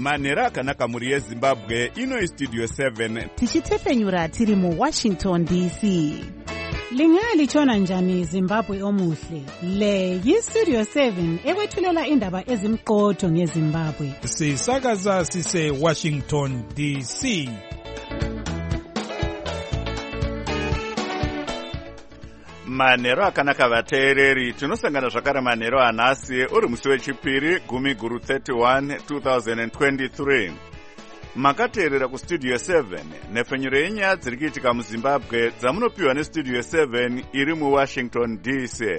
Manera akanaka muri yeZimbabwe ino Studio 7 tichitefenyura tiri mu Washington DC. Lingalitshona njani Zimbabwe omuhle? Le yi-Studio 7 ekwethulela indaba ezimqotho ngeZimbabwe. Sisakaza sise Washington DC. Manero akanaka vateereri, tinosangana zvakare manero anhasi uri musi wechipiri 10/31 2023. Makateerera kuStudio 7 nhefenyuro yenyaya dziri kuitika muZimbabwe dzamunopiwa neStudio 7 iri muWashington DC.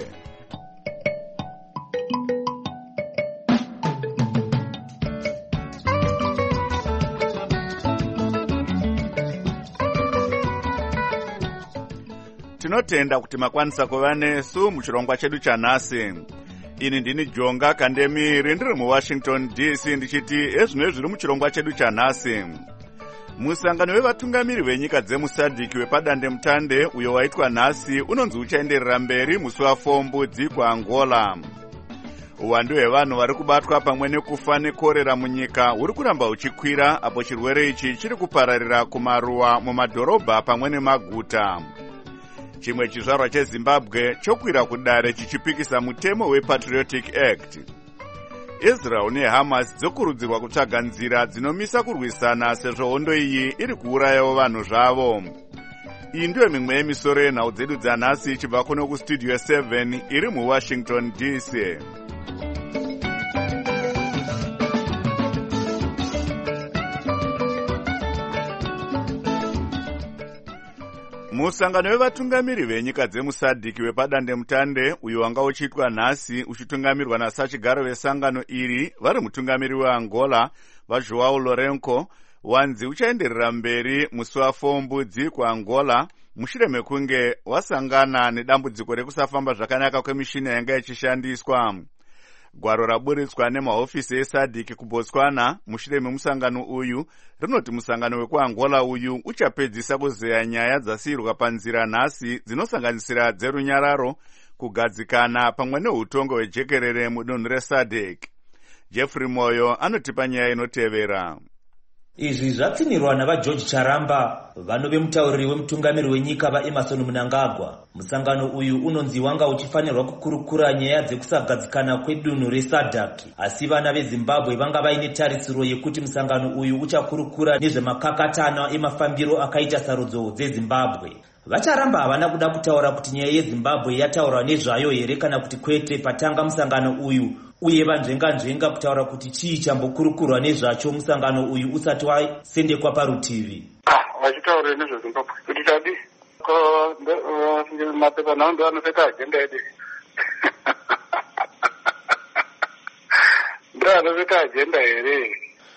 Tinotenda kuti makwanisa kuva nesu muchirongwa chedu chanhasi. Ini ndini Jonga Kandemiri ndiri muWashington DC ndichiti ezvino zviri muchirongwa chedu chanhasi. Musangano wevatungamiri venyika dzemusadhiki wepadande mutande uyo waitwa nhasi unonzi uchaenderera mberi musi wa4 Mbudzi kuAngola. Uwandu hwevanhu vari kubatwa pamwe nekufa nekorera munyika huri kuramba huchikwira apo chirwere ichi chiri kupararira kumaruwa mumadhorobha pamwe nemaguta. Chimwe chizvarwa cheZimbabwe chokwira kudare chichipikisa mutemo wePatriotic Act. Israel neHamas dzokurudzirwa kutsvaga nzira dzinomisa kurwisana sezvo hondo iyi iri kuurayawo vanhu zvavo. Iyi ndiyo mimwe yemisoro yenhau dzedu dzanhasi ichibva kuno kuStudio 7 iri muWashington DC. Musangano wevatungamiri venyika dzemusadhiki wepadande mutande uyo wanga uchiitwa nhasi uchitungamirwa nasachigaro vesangano iri vari mutungamiri weAngola vaJoão Lourenço wanzi uchaenderera mberi musi wa4 Mbudzi kuAngola mushure mekunge wasangana nedambudziko rekusafamba zvakanaka kwemishina yanga ichishandiswa. Gwaro raburitswa nemahofisi esadhiki kuBotswana mushure memusangano uyu rinoti musangano wekuAngola uyu uchapedzisa kuzeya nyaya dzasiyirwa panzira nhasi dzinosanganisira dzerunyararo, kugadzikana pamwe neutongo hwejekerere mudunhu reSADC. Jeffrey Moyo anotipa nyaya inotevera. Izvi zvapfinirwa navaGeorge Charamba, vanove mutauriri wemutungamiri wenyika vaEmerson Mnangagwa. Musangano uyu unonzi wanga uchifanirwa kukurukura nyaya dzekusagadzikana kwedunhu reSADC, asi vana veZimbabwe vanga vaine tarisiro yekuti musangano uyu uchakurukura nezvemakakatana emafambiro akaita sarudzo dzeZimbabwe. VaCharamba havana kuda kutaura kuti nyaya yeZimbabwe yataurwa nezvayo here kana kuti kwete patanga musangano uyu, uye vanzvenga kutaura kuti chii chambokurukurwa nezvacho musangano uyu usati wasendekwa parutivi. Vachitaura nezveZimbabwe kuti tadi mapepanhau ndo anopeka agenda yedu. Ndo anopeka agenda here.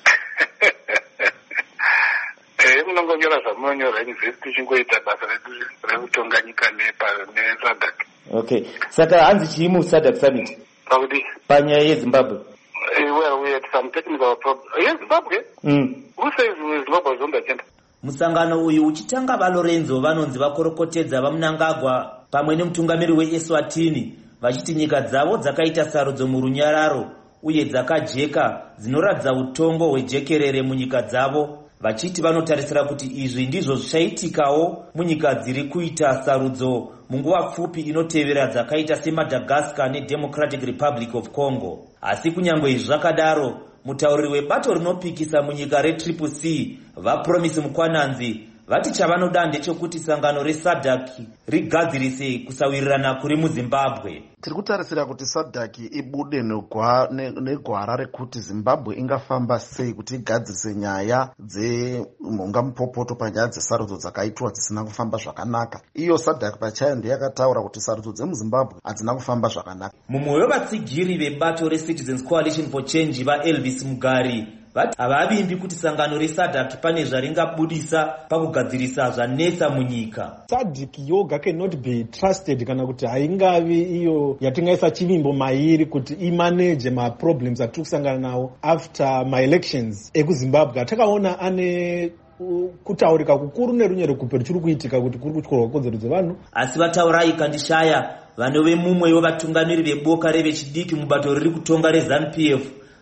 Munongonyora zvamunonyora yunivhesiti chingoita basa rekutonga nyika neSADC. Okay. Saka hanzi chii muSADC summit? Pakuti? Panyaya yeZimbabwe. Well, we had some technical problems. Yes, Zimbabwe? Who says Zimbabwe is on the agenda? Musangano uyu uchitanga vaLorenzo vanonzi vakorokotedza vaMnangagwa pamwe nemutungamiri weEswatini vachiti nyika dzavo dzakaita sarudzo murunyararo uye dzakajeka dzinoratidza utongo hwejekerere munyika dzavo, vachiti vanotarisira kuti izvi ndizvo zvichaitikawo munyika dziri kuita sarudzo munguva pfupi inotevera dzakaita seMadagascar neDemocratic Republic of Congo. Asi kunyangwe izvi zvakadaro, mutauriri webato rinopikisa munyika reCCC vaPromise Mukwananzi vati chavanoda ndechekuti sangano reSADC rigadzirise kusawirirana kuri muZimbabwe. Tiri kutarisira kuti SADC ibude negwara rekuti Zimbabwe ingafamba sei kuti igadzirise nyaya dzemhonga mupopoto panyaya dzesarudzo dzakaitwa dzisina kufamba zvakanaka. Iyo SADC pachayo ndiyo yakataura kuti sarudzo dzemuZimbabwe hadzina kufamba zvakanaka. Mumwe wevatsigiri vebato reCitizens Coalition for Change vaElvis Mugari vati havavimbi kuti sangano reSADC pane zvaringabudisa pakugadzirisa zvanetsa munyika. SADC yoga cannot be trusted kana kuti haingavi iyo yatingaisa chivimbo mairi kuti imanage maproblems atiri kusangana nawo after my-elections ekuZimbabwe. Atakaona ane kutaurika kukuru nerunyere kuperi chiri kuitika kuti kuri kutyorwa kodzero dzevanhu. Asi vataurai kandishaya vanove mumwe wevatungamiri veboka revechidiki mubato riri kutonga reZANU-PF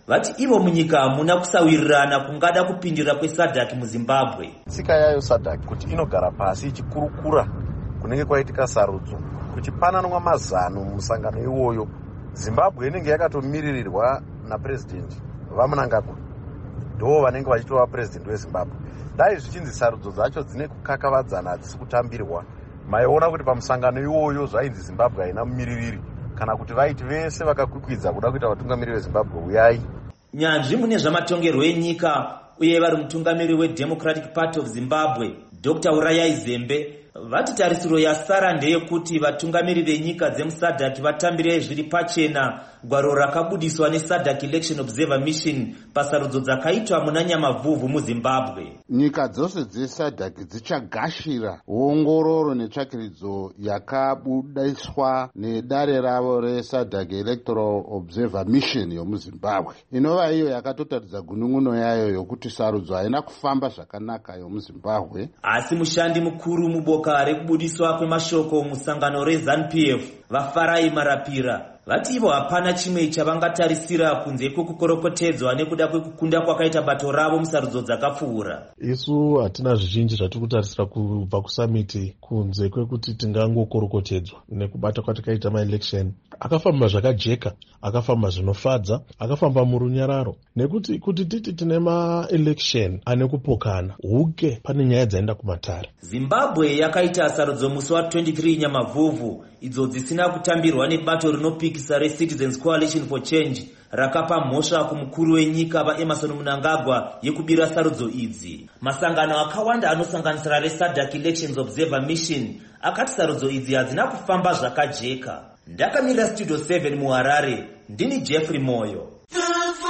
vati ivo munyika hamuna kusawirirana kungada kupindira kwesadhaki muzimbabwe. Tsika yayo sadhaki kuti inogara pasi ichikurukura kunenge kwaitika sarudzo kuchipananwa mazano mumusangano iwoyo. Zimbabwe inenge yakatomiririrwa napresident vaMnangagwa, ndo vanenge vachitova president weZimbabwe. Dai zvichinzi sarudzo dzacho dzine kukakavadzana hadzisi kutambirwa, maiona kuti pamusangano iwoyo zvainzi Zimbabwe haina mumiririri, kana kuti vaiti vese vakakwikwidza kuda kuita vatungamiri veZimbabwe uyai. Nyanzvi mune zvamatongerwo enyika uye vari mutungamiri weDemocratic Party of Zimbabwe Dr. Urayai Zembe vati tarisiro yasara ndeyekuti vatungamiri venyika dzemusadhaki vatambire zviri pachena gwaro rakabudiswa neSADC Election Observer Mission pasarudzo dzakaitwa muna Nyamavhuvhu muZimbabwe. Nyika dzose dzeSADC dzichagashira ongororo netsvakiridzo yakabudiswa nedare ravo reSADC Electoral Observer Mission yomuZimbabwe, inova iyo yakatotaridza gunun'uno yayo yokuti sarudzo haina kufamba zvakanaka yomuZimbabwe. Asi mushandi mukuru muboka rekubudiswa kwemashoko musangano reZANU-PF vaFarai Marapira vati ivo hapana chimwe chavangatarisira kunze kwekukorokotedzwa nekuda kwekukunda kwakaita bato ravo musarudzo dzakapfuura. Isu hatina zvizhinji zvatiri kutarisira kubva kusamiti kunze kwekuti tingangokorokotedzwa nekubata kwatakaita maelection. Akafamba zvakajeka, akafamba zvinofadza, akafamba murunyararo, nekuti kuti titi tine maelection ane kupokana huke pane nyaya dzaenda kumatare. Zimbabwe yakaita sarudzo musi wa23 Nyamavhuvhu idzo dzisina kutambirwa nebato rinopikisa reCitizens Coalition for Change rakapa mhosva kumukuru wenyika vaEmmerson Mnangagwa yekubira sarudzo idzi. Masangano akawanda anosanganisira reSADC Elections Observer Mission akati sarudzo idzi hadzina kufamba zvakajeka. Ndakamira Studio 7 muHarare, ndini Jeffrey Moyo. The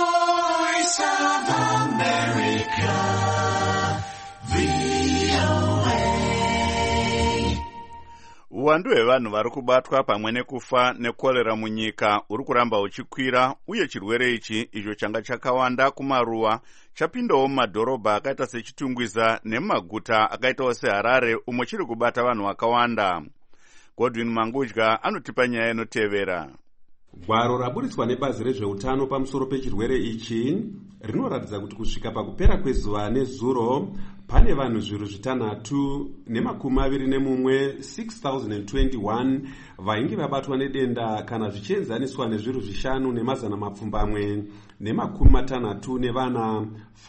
Voice of America, VOA. Uwandu hwevanhu vari kubatwa pamwe nekufa nekorera munyika uri kuramba uchikwira, uye chirwere ichi icho changa chakawanda kumaruwa chapindawo mumadhorobha akaita seChitungwiza nemumaguta akaitawo seHarare umwe chiri kubata vanhu vakawanda. Godwin Mangudya anotipa nyaya inotevera. Gwaro raburitswa nebazi rezveutano pamusoro pechirwere ichi rinoratidza kuti kusvika pakupera kwezuva nezuro pane vanhu zviru zvitanhatu nemakumi maviri nemumwe 6021 vainge vabatwa nedenda kana zvichienzaniswa nezviru zvishanu nemazana mapfumbamwe nemakumi matanhatu nevana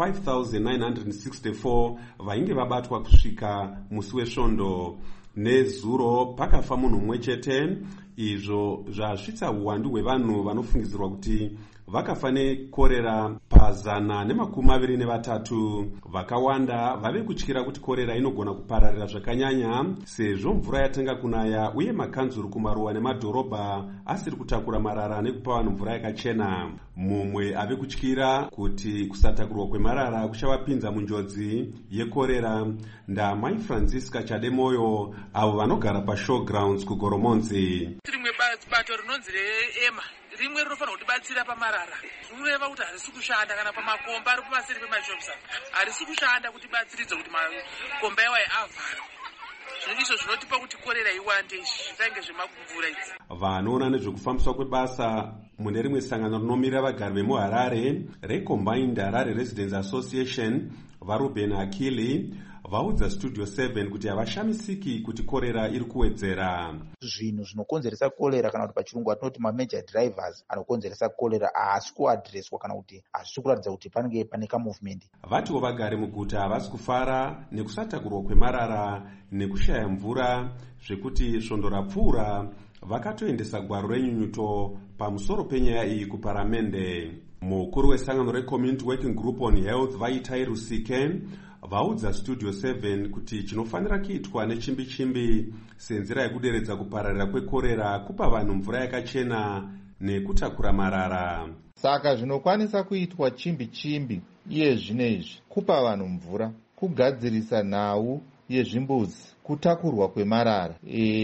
5964 vainge vabatwa kusvika musi wesvondo. Nezuro pakafa munhu mumwe chete, izvo zvasvitsa uwandu hwevanhu vanofungidzirwa kuti vakafa nekorera pazana nemakumi maviri nevatatu. Vakawanda vave kutyira kuti korera inogona kupararira zvakanyanya sezvo mvura yatenga kunaya uye makanzuru kumaruwa nemadhorobha asiri kutakura marara nekupa vanhu mvura yakachena. Mumwe ave kutyira kuti kusatakurwa kwemarara kuchavapinza munjodzi yekorera. Ndamai Francisca Chademoyo avo vanogara paShowgrounds kuGoromonzi. Rimwe bato rinonzi reEMA rimwe rinofanira kutibatsira pamarara. Zvinoreva kuti harisi kushanda kana pamakomba ari kumaseri kwemashopsa harisi kushanda kutibatsiridza kuti makomba iwayo avharwa. Izvo zvinotipa kuti korera iwande zvisainge zvemakumvura idzi. Vanoona nezvekufambiswa kwebasa mune rimwe sangano rinomirira vagari vemuHarare reCombined Harare Residents Association vaRuben Akili vaudza Studio 7 kuti havashamisiki kuti korera iri kuwedzera. Zvinhu zvinokonzeresa korera kana kuti pachirungu atinoti major drivers anokonzeresa korera haasi kuadhireswa kana kuti hazisi kuratidza kuti panenge pane kamovement. Vatiwo vagari muguta havasi kufara nekusatakurwa kwemarara nekushaya mvura zvekuti svondo rapfuura vakatoendesa gwaro renyunyuto pamusoro penyaya iyi kuparamende. Mukuru wesangano reCommunity Working Group on Health Vaitai Rusike vaudza Studio 7 kuti chinofanira kuitwa nechimbi-chimbi senzira yekuderedza kupararira kwekorera kupa vanhu mvura yakachena nekutakura marara. Saka zvinokwanisa kuitwa chimbi-chimbi iye zvinezvi kupa vanhu mvura, kugadzirisa nhau yezvimbuzi, kutakurwa kwemarara,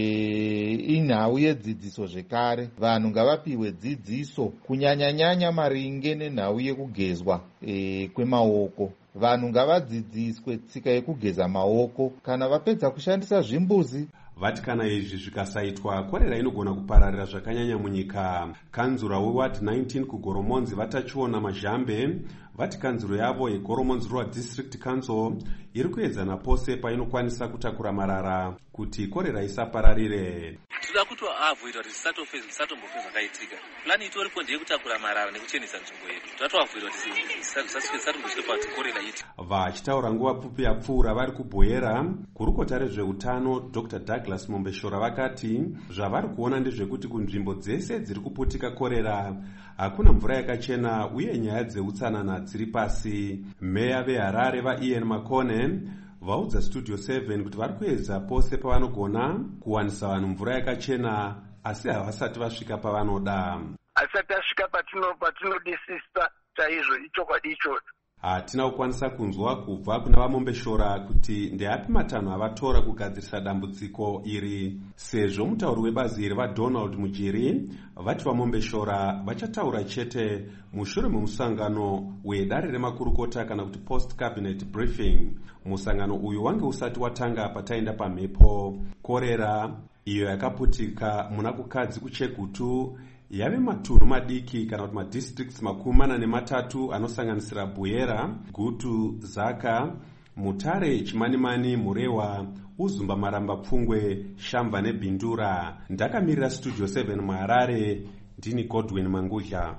inhau yedzidziso zvekare. Vanhu ngavapiwe dzidziso kunyanya-nyanya maringe nenhau yekugezwa kwemaoko. Vanhu ngavadzidziswe tsika yekugeza maoko kana vapedza kushandisa zvimbuzi. vati kana izvi zvikasaitwa korera inogona kupararira zvakanyanya munyika. Kanzura weWard 19 kuGoromonzi vatachiona mazhambe vati kanzuro yavo yeGoromonzi Rural District Council iri kuedzana pose painokwanisa kutakura marara kuti korera isapararire. Tinoda kutoavhoida kuti zvisatombofeza zvakaitika. Plani itoripo ndeyekutakura marara nekuchenesa nzvimbo yedu. Tatoavhoida kuti zvisatombosvika kuti korera iti. Vachitaura nguva pfupi yapfuura vari kubhoyera, gurukota rezveutano Dr. Douglas Mombeshora vakati zvavari kuona ndezvekuti kunzvimbo dzese dziri kuputika korera hakuna mvura yakachena uye nyaya dzeutsanana dziri pasi. Meya veHarare vaIan Makone vaudza Studio 7 kuti vari kuedza pose pavanogona kuwanisa vanhu mvura yakachena asi havasati vasvika pavanoda. Asati asvika patinodisisa chaizvo ichokwadi ichocho. Hatina kukwanisa kunzwa kubva kuna vaMombeshora kuti ndeapi matanho avatora kugadzirisa dambudziko iri. Sezvo mutauri webazi iri vaDonald Mujiri vati vaMombeshora vachataura chete mushure memusangano wedare remakurukota kana kuti post cabinet briefing. Musangano uyu wange usati watanga pataenda pamhepo. Korera iyo yakaputika muna kukadzi kuChegutu yave matunhu madiki kana kuti madistricts 43 anosanganisira Buyera, Gutu, Zaka, Mutare, Chimanimani, Murewa, Uzumba, Maramba, Pfungwe, Shamva neBindura. Ndakamirira Studio 7 muHarare, ndini Godwin Mangudya.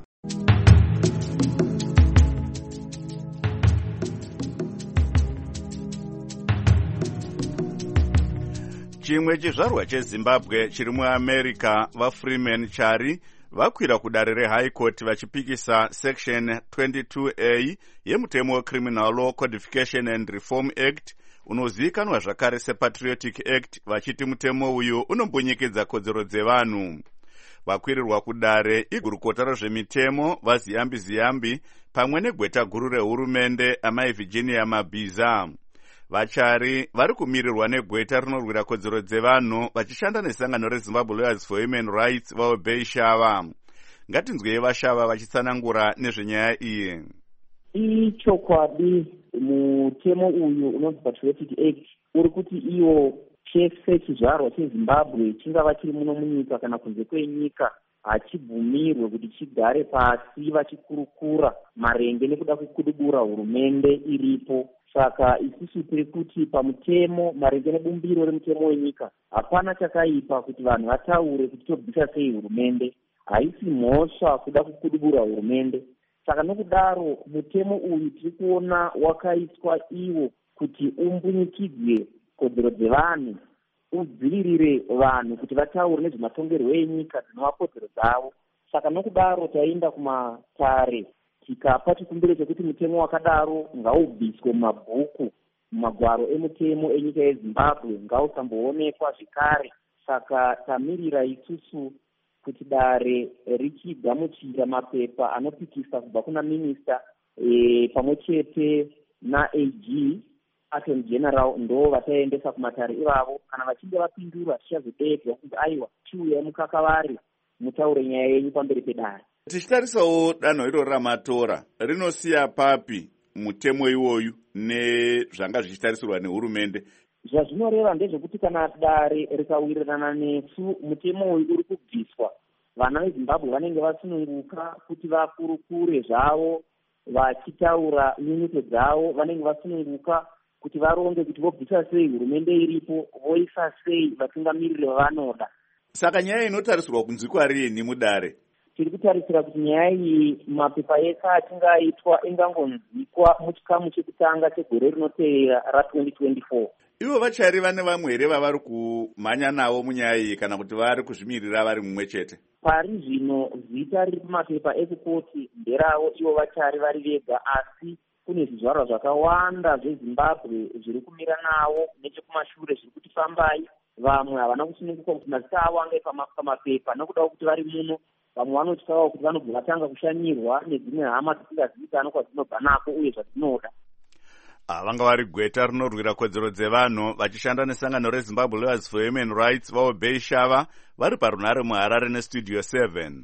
Chimwe chizvarwa cheZimbabwe chiri muAmerica vaFreeman Chari vakwira kudare reHigh Court vachipikisa Section 22A yemutemo weCriminal Law Codification and Reform Act unozivikanwa zvakare sePatriotic Act vachiti mutemo uyu unombunyikedza kodzero dzevanhu. Vakwirirwa kudare igurukota rezvemitemo vaZiyambi pamwe negweta guru rehurumende amai Virginia Mabhiza. Vachari vari kumirirwa negweta rinorwira kodzero dzevanhu vachishanda nesangano reZimbabwe Lawyers for Human Rights vaObey Shava. Ngatinzwei vaShava vachitsanangura nezvenyaya iyi. Ichokwadi mutemo uyu unonzi Patriotic Act uri kuti iwo chese chizvarwa cheZimbabwe chingava chiri muno munyika kana kunze kwenyika hachibvumirwe kuti chigare pasi vachikurukura marenge nekuda kwekudubura hurumende iripo. Saka isusu tiri kuti pamutemo marenge nebumbiro remutemo wenyika hapana chakaipa kuti vanhu vataure kuti tobvisa sei hurumende. Haisi mhosva kuda kukudubura hurumende. Saka nokudaro mutemo uyu tiri kuona wakaiswa iwo kuti umbunyikidzwe kodzero dzevanhu, udzivirire vanhu kuti vataure nezvematongerwo enyika dzinova kodzero dzavo. Saka nokudaro taenda kumatare tikapa chikumbiro chekuti mutemo wakadaro ngaubviswe mumabhuku, mumagwaro emutemo enyika yeZimbabwe, ngausamboonekwa zvekare. Saka tamirira isusu kuti dare richigamuchira mapepa anopikisa kubva kuna minista pamwe chete naAG Attorney General ndo vataendesa kumatare ivavo. Kana vachinge vapindura tichazodedzwa kuti aiwa chiuya mukakavari mutaure nyaya yenyu pamberi pedare. Tichitarisawo danho iro ramatora rinosiya papi mutemo iwoyu nezvanga zvichitarisirwa nehurumende. Zvazvinoreva ndezvekuti kana dare rikawirirana nesu mutemo uyu uri kubviswa, vana veZimbabwe vanenge vasununguka kuti vakurukure zvavo vachitaura nyunyuto dzavo, vanenge vasununguka kuti varonge kuti vobvisa sei hurumende iripo, voisa sei vatungamiriri vavanoda. Saka nyaya inotarisirwa kunzi kwarini mudare? Tiri kutarisira kuti nyaya iyi mapepa ese achinge aitwa ingangonzikwa muchikamu chekutanga chegore rinoteera ra2024. Ivo vachari vane vamwe here vavari kumhanya navo munyaya iyi kana kuti vari kuzvimirira vari mumwe chete? Pari zvino zita riri kumapepa ekukoti nderavo ivo vachari vari vega, asi kune zvizvarwa zvakawanda zveZimbabwe zviri kumira navo nechekumashure zviri kuti fambai. Vamwe havana kusununguka kuti mazita avo ange pamapepa nokuda kuti vari muno. Vamwe vanotyawo kuti vanobva vatanga kushanyirwa nedzimwe hama dzisingazivikanwa kwadzinobva nako uye zvadzinoda. Vanga vari gweta rinorwira kodzero dzevanhu vachishanda nesangano reZimbabwe Lawyers for Human Rights vaObey Shava vari parunhare muHarare neStudio 7.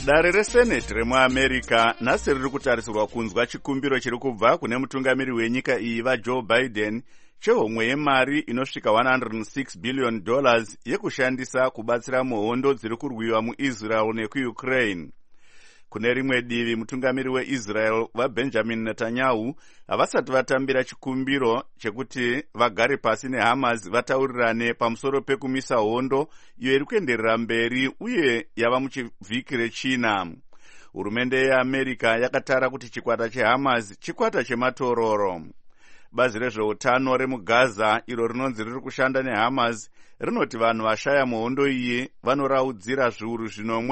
Dare reseneti remuamerica nhasi riri kutarisirwa kunzwa chikumbiro chiri kubva kune mutungamiri wenyika iyi vaJoe Biden chehomwe yemari inosvika $106 billion yekushandisa kubatsira muhondo dziri kurwiwa muIsrael nekuUkraine. Kune rimwe divi mutungamiri weIsrael vaBenjamin Netanyahu havasati vatambira chikumbiro chekuti vagare pasi neHamas vataurirane pamusoro pekumisa hondo iyo iri kuenderera mberi uye yava muchivhiki rechina. Hurumende yeAmerica yakatara kuti chikwata cheHamas chikwata chematororo. Bazi rezveutano remugaza iro rinonzi riri kushanda neHamas rinoti vanhu vashaya muhondo iyi vanoraudzira zviuru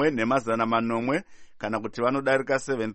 1,900 kana kuti vanodarika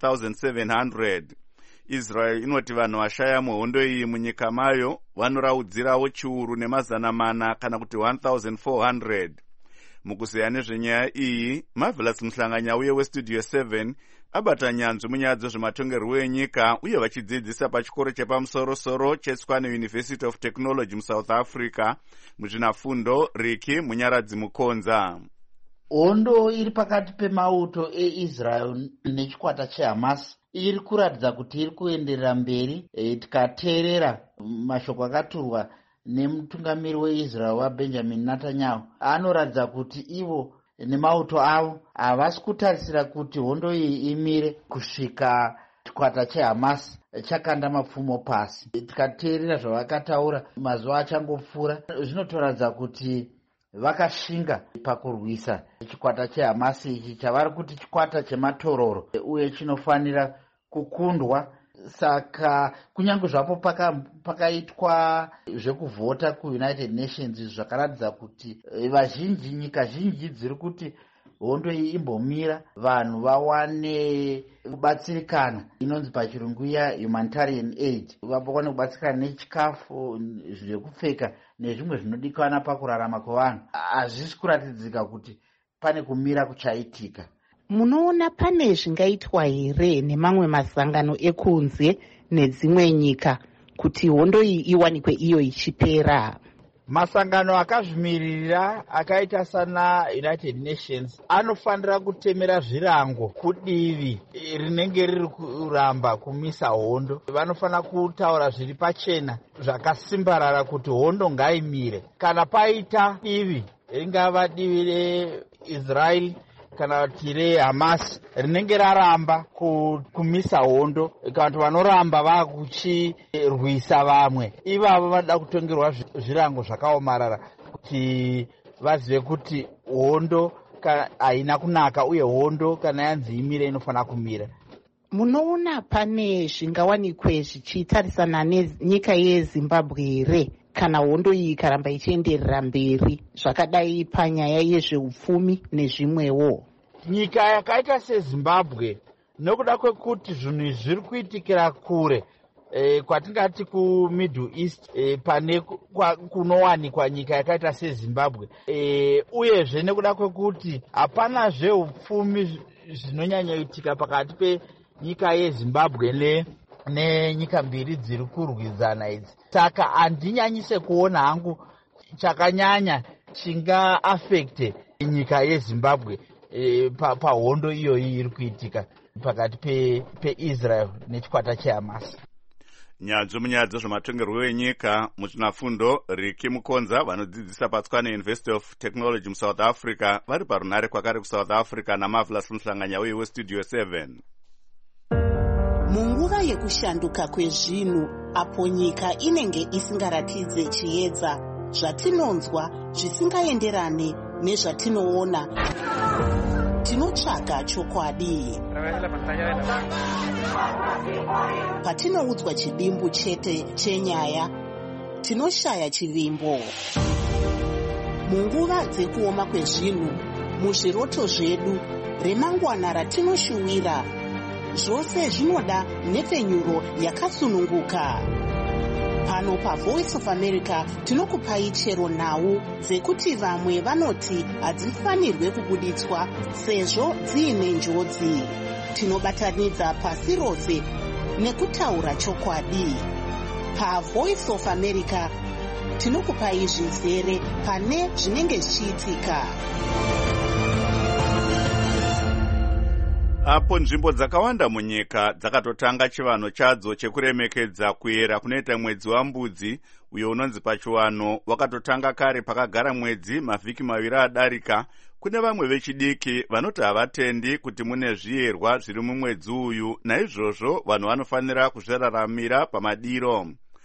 7,700. Israel inoti vanhu vashaya muhondo iyi munyika mayo vanoraudzirawo chiuru 400 kana kuti 1,400. Mukuzeya nezvenyaya iyi, Marvelous Muhlanganyauye weStudio 7 abata nyanzvi munyaya dzezvematongerwo enyika uye vachidzidzisa pachikoro chepamusoro-soro cheTshwane University of Technology muSouth Africa muzvinafundo Riki Munyaradzi Mukonza. Hondo iri pakati pemauto eIsrael nechikwata cheHamas iri kuratidza kuti iri kuenderera mberi tikateerera mashoko akaturwa nemutungamiri weIsrael waBenjamin Netanyahu. Anoratidza kuti ivo nemauto avo havasi kutarisira kuti hondo iyi imire kusvika chikwata cheHamas chakanda mapfumo pasi. Tikateerera zvavakataura mazuva achangopfuura, zvinotoratidza kuti vakashinga pakurwisa chikwata cheHamas ichi chavari kuti chikwata chematororo uye chinofanira kukundwa. Saka kunyange zvapo pakaitwa zvekuvhota kuUnited Nations zvakaratidza kuti vazhinji, nyika zhinji dziri kuti hondo iyi imbomira vanhu vawane kubatsirikana, inonzi pachirungu ya humanitarian aid, vawane kubatsirikana nechikafu, zvekupfeka nezvimwe zvinodikanwa pakurarama kwevanhu. Hazvisi kuratidzika kuti pane kumira kuchaitika. Munoona pane zvingaitwa here nemamwe masangano ekunze nedzimwe nyika kuti hondo iyi iwanikwe iyo ichipera? Masangano akazvimirira akaita sana United Nations anofanira kutemera zvirango kudivi rinenge riri kuramba kumisa hondo. Vanofanira kutaura zviri pachena zvakasimbarara kuti hondo ngaimire. Kana paita divi, ringava divi reIsrael kana tire Hamas rinenge raramba kumisa hondo, kana kuti vanoramba vakuchirwisa vamwe, ivavo vanoda kutongerwa zvirango zvakaomarara kuti vazive kuti hondo haina kunaka uye hondo kana yanzi imire inofanira kumira. Munoona pane zvingawanikwe zvichitarisana nenyika yeZimbabwe here kana hondo iyi ikaramba ichienderera mberi zvakadai panyaya yezveupfumi nezvimwewo? Nyika yakaita seZimbabwe nokuda kwekuti zvinhu izvi zviri kuitikira kure kwatingati kuMiddle East pane kunowanikwa nyika yakaita seZimbabwe, uyezve nekuda kwekuti hapana zveupfumi zvinonyanyoitika pakati penyika yeZimbabwe nenyika mbiri dziri kurwidzana idzi. Saka handinyanyise kuona hangu chakanyanya chingaafekte nyika yeZimbabwe pahondo iyoyi iri kuitika pakati peIsrael nechikwata cheHamas. Nyanzvi munyaya dzezvematongerwo enyika muzvinafundo Riki Mukonza vanodzidzisa paTshwane University of Technology muSouth Africa vari parunare kwakare kuSouth Africa naMarvelous Muhlanganyauye weStudio 7. Munguva yekushanduka kwezvinhu apo nyika inenge isingaratidze chiedza, zvatinonzwa zvisingaenderane nezvatinoona, tinotsvaga chokwadi. Patinoudzwa chidimbu chete chenyaya, tinoshaya chivimbo. Munguva dzekuoma kwezvinhu, muzviroto zvedu, remangwana ratinoshuwira, zvose zvinoda nhepfenyuro yakasununguka. Pano paVoice of America tinokupai chero nhau dzekuti vamwe vanoti hadzifanirwe kubuditswa sezvo dziine njodzi. Tinobatanidza pasi rose nekutaura chokwadi. PaVoice of America tinokupai zvizere pane zvinenge zvichiitika. apo nzvimbo dzakawanda munyika dzakatotanga chivanho chadzo chekuremekedza kuyera kunoita mwedzi wambudzi uyo unonzi pachiwano wakatotanga kare pakagara mwedzi mavhiki maviri adarika. Kune vamwe vechidiki vanoti havatendi kuti mune zviyerwa zviri mumwedzi uyu, naizvozvo vanhu vanofanira kuzviraramira pamadiro.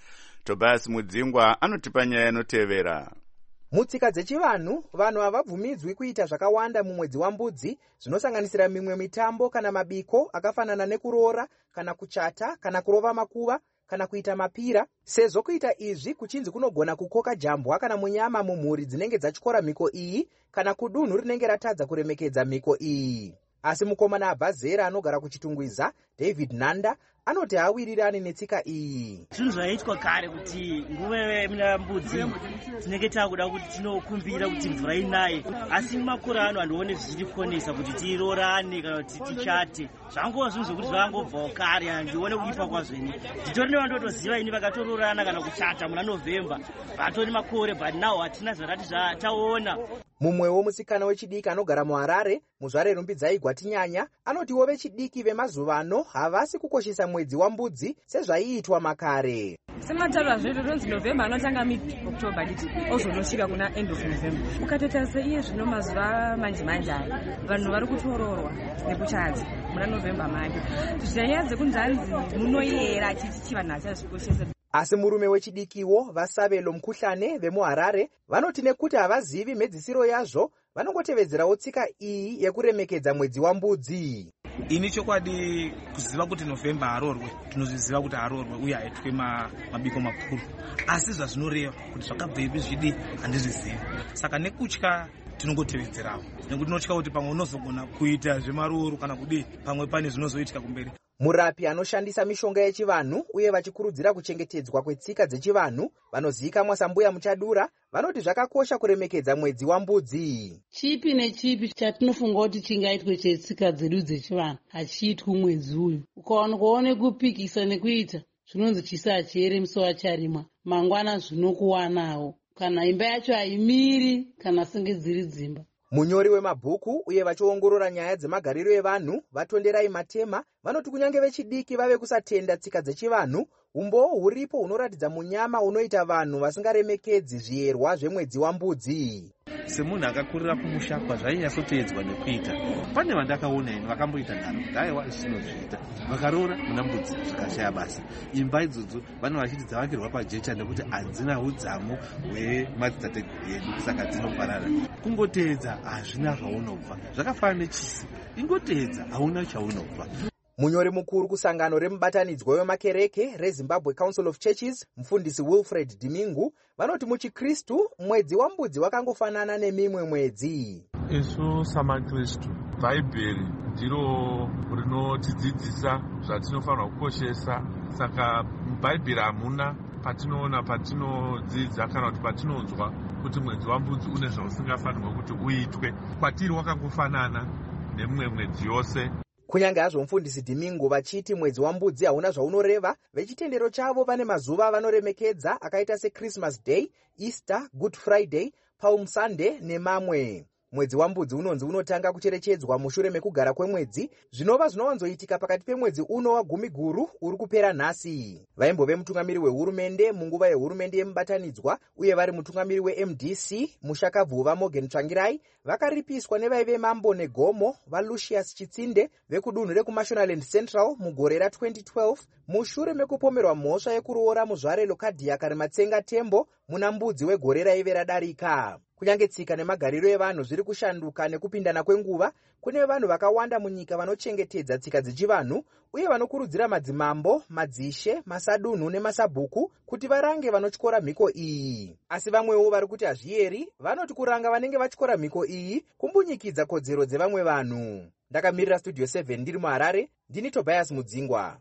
Tobias Mudzingwa anotipa nyaya inotevera. Mutsika dzechivanhu, vanhu havabvumidzwi kuita zvakawanda mumwedzi wambudzi, zvinosanganisira mimwe mitambo kana mabiko akafanana nekuroora kana kuchata kana kurova makuva kana kuita mapira, sezvo kuita izvi kuchinzi kunogona kukoka jambwa kana munyama mumhuri dzinenge dzatyora mhiko iyi kana kudunhu rinenge ratadza kuremekedza mhiko iyi. Asi mukomana abva zera anogara kuchitungwiza, David Nanda, anoti hawirirani netsika iyi. Zvinhu zvaiitwa kare kuti nguva yembudzi tinenge takuda kuti tinokumbira kuti mvura inaye, asi makore ano handione zvichikonesa kuti tiroorane kana kuti tichate. Zvangova zvinhu zvokuti zvangobvawo kare, handione kuipa kwazveni. Nditori nevandotoziva ini vakatoroorana kana kuchata muna November, vatori makore, but now hatina zvatati taona. Mumwewo musikana wechidiki anogara muHarare, muzvare Rumbidzai Gwatinyanya, anotiwo vechidiki vemazuva ano havasi kukoshesa mwedzi wambudzi sezvaiitwa makare. Sematarwa zvedu ronzi November anotanga mid-October diti ozonosvika kuna end of November. Ukatarisa iye zvino mazuva manje aya vanhu vari kutoroorwa nekuchadzi muna November make. Zvanyaya dzekunzanzi munoyera chiti chivanhu achazvikoshesa. Asi murume wechidikiwo Vasabelo Mkhuhlane vemuHarare vanoti nekuti havazivi mhedzisiro yazvo vanongotevedzerawo tsika iyi yekuremekedza mwedzi wambudzi. Ini chokwadi kuziva kuti November aroorwe, tinozviziva kuti aroorwe uye aitwe mabiko makuru, asi zvazvinoreva kuti zvakabvepi zvidi handizvizivi. Saka nekutya tinongotevedzerawo, nekuti tinotya kuti pamwe unozogona kuita zvemarooro kana kudi pamwe pane zvinozoitika kumberi. Murapi anoshandisa mishonga yechivanhu uye vachikurudzira kuchengetedzwa kwetsika dzechivanhu vanozivikanwa saMbuya Muchadura vanoti zvakakosha kuremekedza mwedzi wambudzi. Chipi nechipi chatinofunga kuti chingaitwe chetsika dzedu dzechivanhu hachiitwi mwedzi uyu. Ukaone kupikisa nekuita zvinonzi chisachere musi wacharimwa, mangwana zvinokuwanawo, kana imba yacho haimiri kana senge dziri dzimba. Munyori wemabhuku uye vachiongorora nyaya dzemagariro evanhu vatonderai Matema vanoti kunyange vechidiki vave kusatenda tsika dzechivanhu, umbowo huripo hunoratidza munyama unoita vanhu vasingaremekedzi zviyerwa zvemwedzi wambudzi. Semunhu akakurira kumusha kwazvainyatsoteedzwa nekuita, pane vandakaona ini vakamboita nharo kuti aiwa zvinozviita vakaroora muna mbudzi zvikashaya basa. Imba idzodzo vanhu vachiti dzavakirwa pajecha nekuti hadzina udzamu hwemadzitateguru edu, saka dzinoparara. Kungoteedza hazvina zvaunobva, zvakafanana nechisi, ingoteedza hauna chaunobva. Munyori mukuru kusangano remubatanidzwa wemakereke reZimbabwe Council of Churches, mufundisi Wilfred Dimingu, vanoti muchikristu mwedzi wambudzi wakangofanana nemimwe mwedzi. Isu samaKristu, Bhaibheri ndiro rinotidzidzisa zvatinofanira kukoshesa. Saka muBhaibheri hamuna patinoona, patinodzidza kana kuti patinonzwa kuti mwedzi wambudzi une zvausingafanirwa kuti uitwe. Kwatiri wakangofanana nemimwe mwedzi yose. Kunyange hazvo mufundisi Dimingu vachiti mwedzi wambudzi hauna zvaunoreva, vechitendero chavo vane mazuva vanoremekedza akaita seChristmas Day, Easter, Good Friday, Palm Sunday nemamwe. Mwedzi wambudzi unonzi unotanga kucherechedzwa mushure mekugara kwemwedzi, zvinova zvinowanzoitika pakati pemwedzi uno waGumiguru uri kupera nhasi. Vaimbove mutungamiri wehurumende munguva yehurumende yemubatanidzwa uye vari mutungamiri weMDC Mushakabvuva Morgan Tsvangirai vakaripiswa nevaive Mambo Negomo vaLucius Chitsinde vekudunhu rekuMashonaland Central mugore ra2012 mushure mekupomerwa mhosva yekuroora muzvare Lokadia Karimatsenga Tembo muna mbudzi wegore raive radarika. Kunyange tsika nemagariro evanhu zviri kushanduka nekupindana kwenguva, kune vanhu vakawanda munyika vanochengetedza tsika dzechivanhu uye vanokurudzira madzimambo, madzishe, masadunhu nemasabhuku kuti varange vanotyora mhiko iyi. Asi vamwewo vari kuti hazviyeri, vanoti kuranga vanenge vatyora mhiko iyi kumbunyikidza kodzero dzevamwe vanhu. Ndakamirira Studio 7 ndiri muHarare, ndini Tobias Mudzingwa.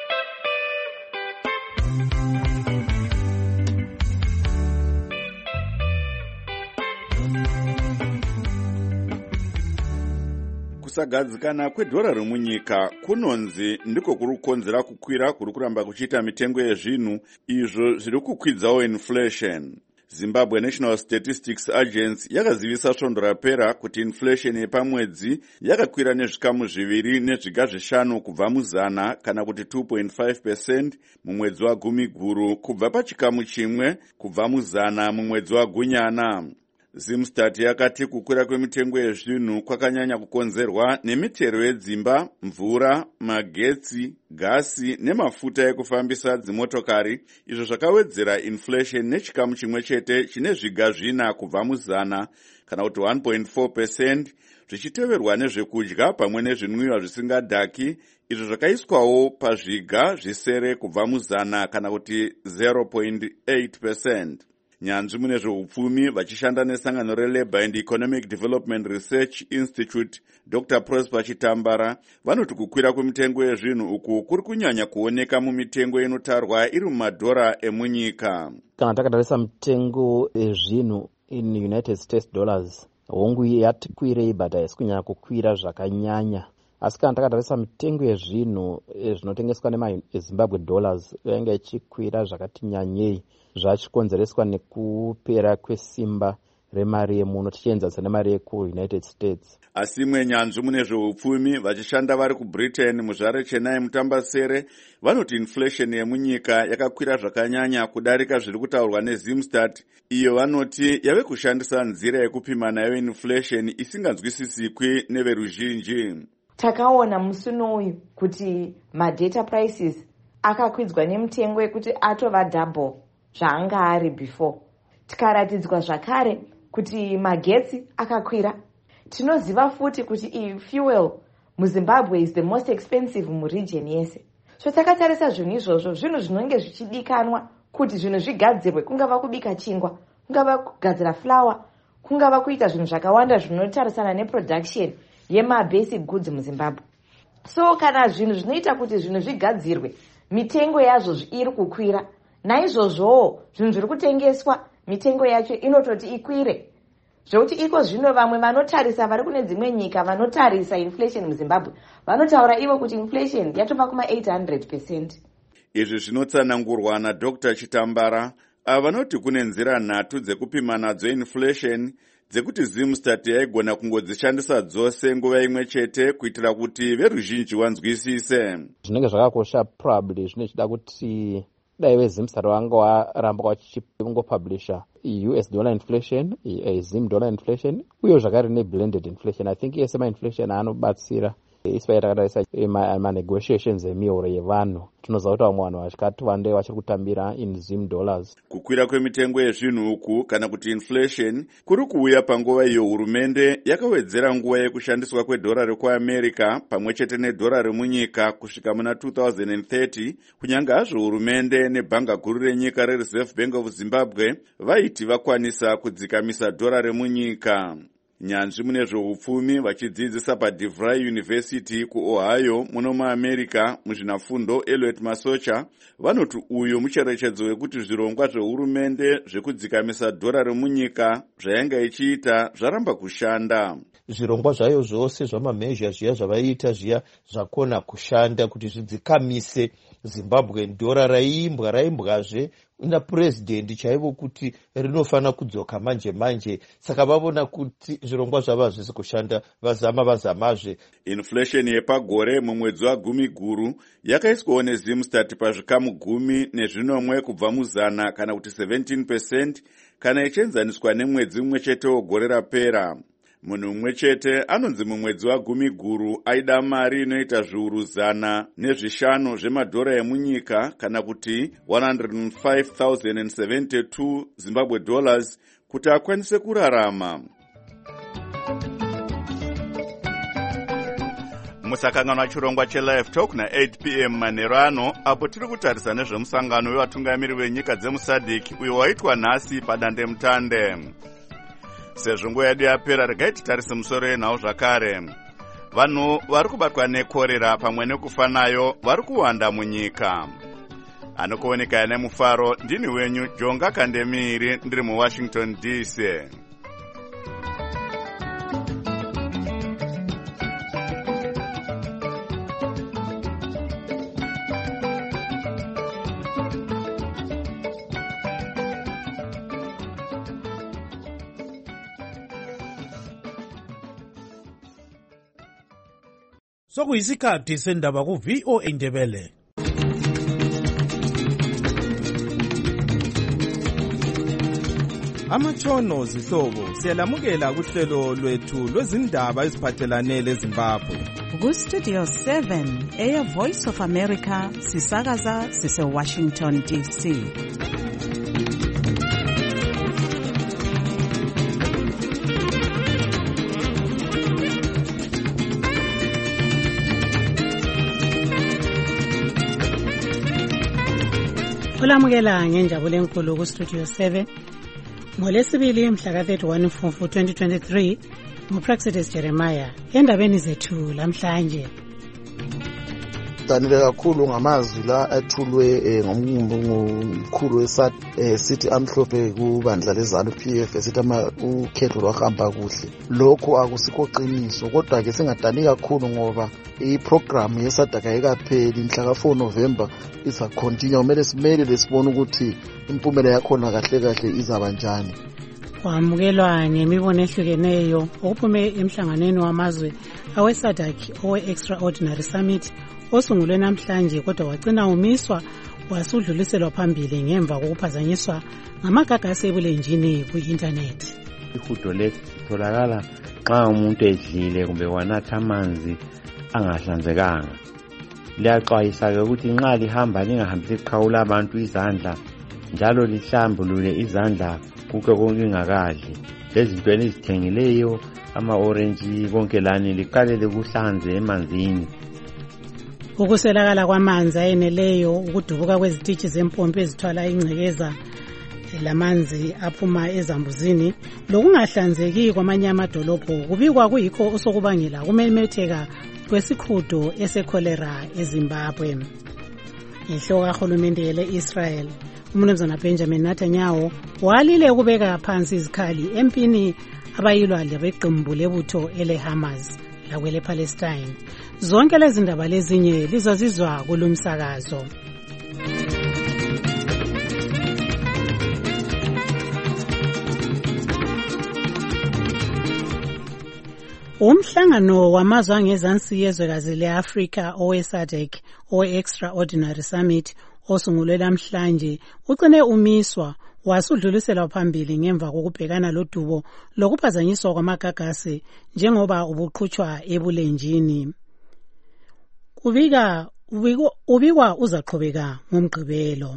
Kusagadzikana kwedhora remunyika kunonzi ndiko kuri kukonzera kukwira kuri kuramba kuchiita mitengo yezvinhu, izvo zviri kukwidzawo inflation. Zimbabwe National Statistics Agency yakazivisa svondo rapera kuti inflation yepamwedzi yakakwira nezvikamu 2.5 kubva muzana kana kuti 2.5% mumwedzi waGumiguru kubva pachikamu 1 kubva muzana mumwedzi waGunyana. Zimstat yakati kukwira kwemitengo yezvinhu kwakanyanya kukonzerwa nemitero yedzimba, mvura, magetsi, gasi nemafuta ekufambisa dzimotokari, izvo zvakawedzera inflation nechikamu chimwe chete chine zviga 4 kubva muzana kana kuti 1.4%, zvichiteverwa nezvekudya pamwe nezvinwiwa zvisingadhaki, izvo zvakaiswawo pazviga zvisere kubva muzana kana kuti 0.8%. Nyanzvi mune zveupfumi vachishanda nesangano reLabour and Economic Development Research Institute, Dr. Prosper Chitambara, vanoti kukwira kwemitengo yezvinhu uku kuri kunyanya kuoneka mumitengo inotarwa iri mumadhora emunyika. Kana takatarisa mitengo yezvinhu in United States dollars, hongu yati kwirei but haisi kunyanya kukwira zvakanyanya. Asi kana takatarisa mitengo yezvinhu zvinotengeswa nemaZimbabwe dollars yanga ichikwira zvakati nyanyei, zvachikonzereswa nekupera kwesimba remari yemuno tichienzanisa nemari yekuUnited States. Asi imwe nyanzvi mune zveupfumi vachishanda vari kuBritain muzvare Chennai mutambasere vanoti inflation yemunyika yakakwira zvakanyanya kudarika zviri kutaurwa neZimstat, iyo vanoti yave kushandisa nzira yekupima nayo inflation isinganzwisisikwi neveruzhinji. Takaona musi uyu kuti madata prices akakwidzwa nemitengo yekuti atova double zvaanga ari before. Tikaratidzwa zvakare kuti magetsi akakwira. Tinoziva futi kuti fuel muZimbabwe is the most expensive muregion yese. So takatarisa zvinhu izvozvo, zvinhu zvinenge zvichidikanwa kuti zvinhu zvigadzirwe, kungava kubika chingwa, kungava kugadzira flour, kungava kuita zvinhu zvakawanda zvinotarisana neproduction yema-basic goods muZimbabwe. So kana zvinhu zvinoita kuti zvinhu zvigadzirwe, mitengo yazvo iri kukwira. Naizvozvo zvinhu zviri kutengeswa mitengo yacho inototi ikwire. Zvekuti iko zvino vamwe vanotarisa vari kune dzimwe nyika vanotarisa inflation muZimbabwe vanotaura ivo kuti inflation yatova kuma 800%. Izvi zvinotsanangurwa naDr. Chitambara, ava vanoti kune nzira 3 dzekupima nadzo inflation dzekuti Zimstat yaigona kungodzishandisa dzose nguva imwe chete kuitira kuti veruzhinji vanzwisise. Zvinenge zvakakosha probably zvinochida kuti dai veZimstat vanga varamba vachipungopublisha US dollar inflation, Zim dollar inflation, uye zvakare neblended inflation. I think yese ma-inflation anobatsira isipai takatarisa ma-negotiations emioro yevanhu. Tinoziva kuti vamwe vanhu vachikati vandei vachiri kutambira in Zim dollars. Kukwira kwemitengo yezvinhu uku kana kuti inflation kuri kuuya panguva iyo hurumende yakawedzera nguva yekushandiswa kwedhora rekuAmerica pamwe chete nedhora remunyika kusvika muna 2030, kunyange hazvo hurumende nebhanga guru renyika reReserve Bank of Zimbabwe vaiti vakwanisa kudzikamisa dhora remunyika. Nyanzvi mune zveupfumi vachidzidzisa paDeVry University kuOhio muno muAmerica muzvinafundo Elliot Masocha vanoti uyu mucherechedzo wekuti zvirongwa zvehurumende zvekudzikamisa dhora remunyika zvayanga ichiita zvaramba kushanda. Zvirongwa zvayo zvose zvamamezha zviya zvavaiita zviya zvakona kushanda kuti zvidzikamise Zimbabwe. Dhora raimbwazve na president chaivo kuti rinofana kudzoka manje. Saka vavona kuti zvirongwa zvavo hazvisi kushanda, vazamazve. Inflation yepagore mumwedzi waGumiguru yakaiswawo neZimstat pazvikamu 10 kubva muzana kana kuti 17% kana ichienzaniswa nemwedzi mumwe chete wegore rapera. Munhu umwe chete anonzi mumwedzi waGumiguru aida mari inoita zviuru 105 zvemadhora emunyika kana kuti 105,072 Zimbabwe dollars kuti akwanise kurarama. Musakanganwa chirongwa cheLive Talk na 8 p.m. manheru ano, apo tiri kutarisa nezvemusangano wevatungamiri venyika dzemuSADC uyo waitwa nhasi padandemutande. Sezvo nguva yedu yapera regai titarise musoro yenhau zvakare. Vanhu vari kubatwa nekorera pamwe nekufa nayo vari kuwanda munyika. Anokuoneka nemufaro ndini wenyu Jonga Kandemiri ndiri muWashington DC. sokuyisikhathi sendaba ku-VOA Ndebele. Amatshono zihlobo siyalamukela kuhlelo lwethu lwezindaba eziphathelane leZimbabwe. Ku-Studio 7 Air Voice of America sisakaza sise-Washington DC. Olamukela ngenjabulo enkulu ku-Studio 7 ngolesibili mhla ka-31 Mfumfu 2023 nguPraxidis Jeremiah endabeni zethu lamhlanje. Danile kakhulu ngamazwi la ethulwe ngumkhulu wesithi amhlophe kubandla lezanu PF esithi ukhetho lwahamba kuhle. Lokho akusikho qiniso, kodwa ke singadani kakhulu ngoba iprogram yeSADC ayikapheli. Mhla ka-4 November iza continue, kumele simelele sibone ukuthi impumela yakhona kahle kahle izaba njani. Kwamukelwa ngemibono ehlukeneyo okuphume emhlanganweni wamazwe awe-SADC owe-Extraordinary Summit osungulwe namhlanje kodwa wagcina umiswa wasudluliselwa phambili ngemva kokuphazanyiswa ngamagagasi ebulenjini ku-internet. Ihudo litholakala xa umuntu edlile kumbe wanatha amanzi angahlanzekanga. Liyaxwayisa-ke ukuthi nxa lihamba lingahambisi liqhawula abantu izandla, njalo lihlambulule izandla kuke konke ingakadli. Lezintweni ezithengileyo ama-orange konke lani liqale likuhlanze emanzini. Ukuselakala kwamanzi ayeneleyo, ukudubuka kwezititshi zempompi ezithwala ingcekeza lamanzi aphuma ezambuzini, lokungahlanzeki kwamanye amadolobho kubikwa kuyikho osokubangela kumemetheka kwesikhudo esekholera eZimbabwe. Inhloko kahulumende le-Israel uMnumzana Benjamin Netanyahu walile ukubeka phansi izikhali empini abayilwa leqembu lebutho ele-Hamas lakwele Palestine. Zonke lezi ndaba lezinye lizozizwa kulumsakazo. Umhlangano wamazwe angezansi yezwekazi le-Afrika owe-SADC owe-Extraordinary Summit osungulwe namhlanje ucine umiswa wasudluliselwa phambili ngemva kokubhekana lodubo lokuphazanyiswa kwamagagasi njengoba ubuqhutshwa ebulenjini. Ubikwa uzaqhubeka ngomgqibelo.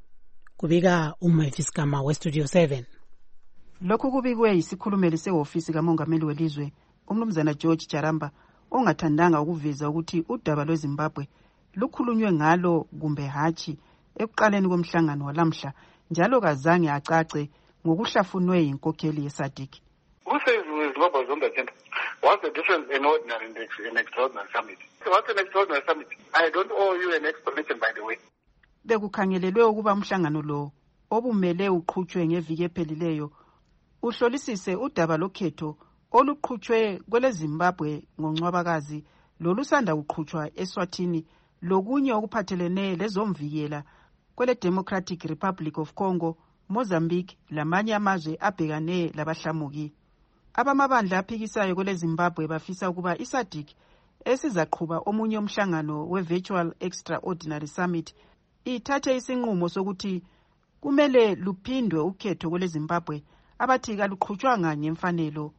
Kubika uMavis Gama we-Studio 7. Lokhu kubikwe yisikhulumeli sehofisi kamongameli welizwe uMnumzana George Jaramba ongathandanga ukuveza ukuthi udaba lweZimbabwe lukhulunywe ngalo kumbe hatshi ekuqaleni komhlangano walamhla, njalo kazange acace ngokuhlafunwe inkokheli yeSADC. Who says Zimbabwe is on the agenda? What's the difference in ordinary and an extraordinary summit? What's an extraordinary summit? I don't owe you an explanation, by the way. Bekukhangelelwe ukuba umhlangano lo obumele uqhutshwe ngeviki ephelileyo uhlolisise udaba lokhetho oluqhutshwe kwele Zimbabwe ngoNcwabakazi lolusanda kuqhutshwa eSwatini lokunye okuphathelene lezomvikela kwele Democratic Republic of Congo, Mozambique lamanye amazwe abhekane labahlamuki. Abamabandla aphikisayo kwele Zimbabwe bafisa ukuba iSADC esizaqhuba omunye umhlangano we-Virtual Extraordinary Summit ithathe isinqumo sokuthi kumele luphindwe ukhetho kwele Zimbabwe abathi kaluqhutshwanga ngemfanelo.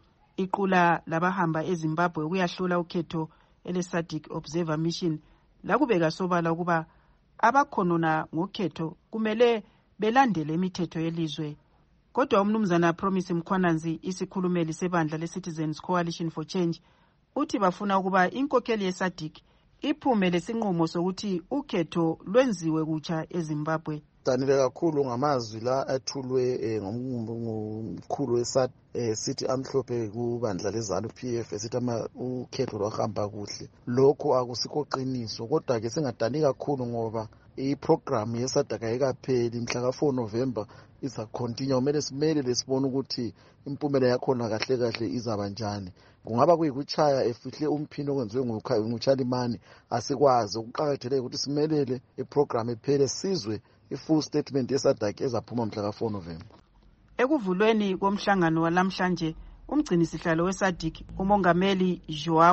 Iqula labahamba eZimbabwe ukuyahlola ukhetho ele-SADC Observer Mission lakubeka sobala ukuba abakhonona ngokhetho kumele belandele imithetho yelizwe. Kodwa uMnumzana Promise Mkhwananzi, isikhulumeli sebandla le-Citizens Coalition for Change, uthi bafuna ukuba inkokheli yeSADC iphume lesinqumo sokuthi ukhetho lwenziwe kutsha eZimbabwe. Danile kakhulu ngamazwi la ethulwe ngumkhulu wesithi amhlophe kubandla lezanu PF esithi ukhetho lwahamba kuhle. Lokho akusikho qiniso, kodwa ke singadani kakhulu ngoba iprogram yeSADC ayikapheli. Mhla ka-4 November iza continue, kumele simelele sibone ukuthi impumela yakhona kahle kahle izaba njani. Kungaba kuyikuchaya efihle umphini okwenziwe nguChalimani asikwazi. Ukuqakathekile ukuthi simelele iprogram ephele sizwe i-full statement yeSADC ezaphuma mhla ka-4 November. Ekuvulweni komhlangano walamhlanje umgcinisihlalo weSADC umongameli Joao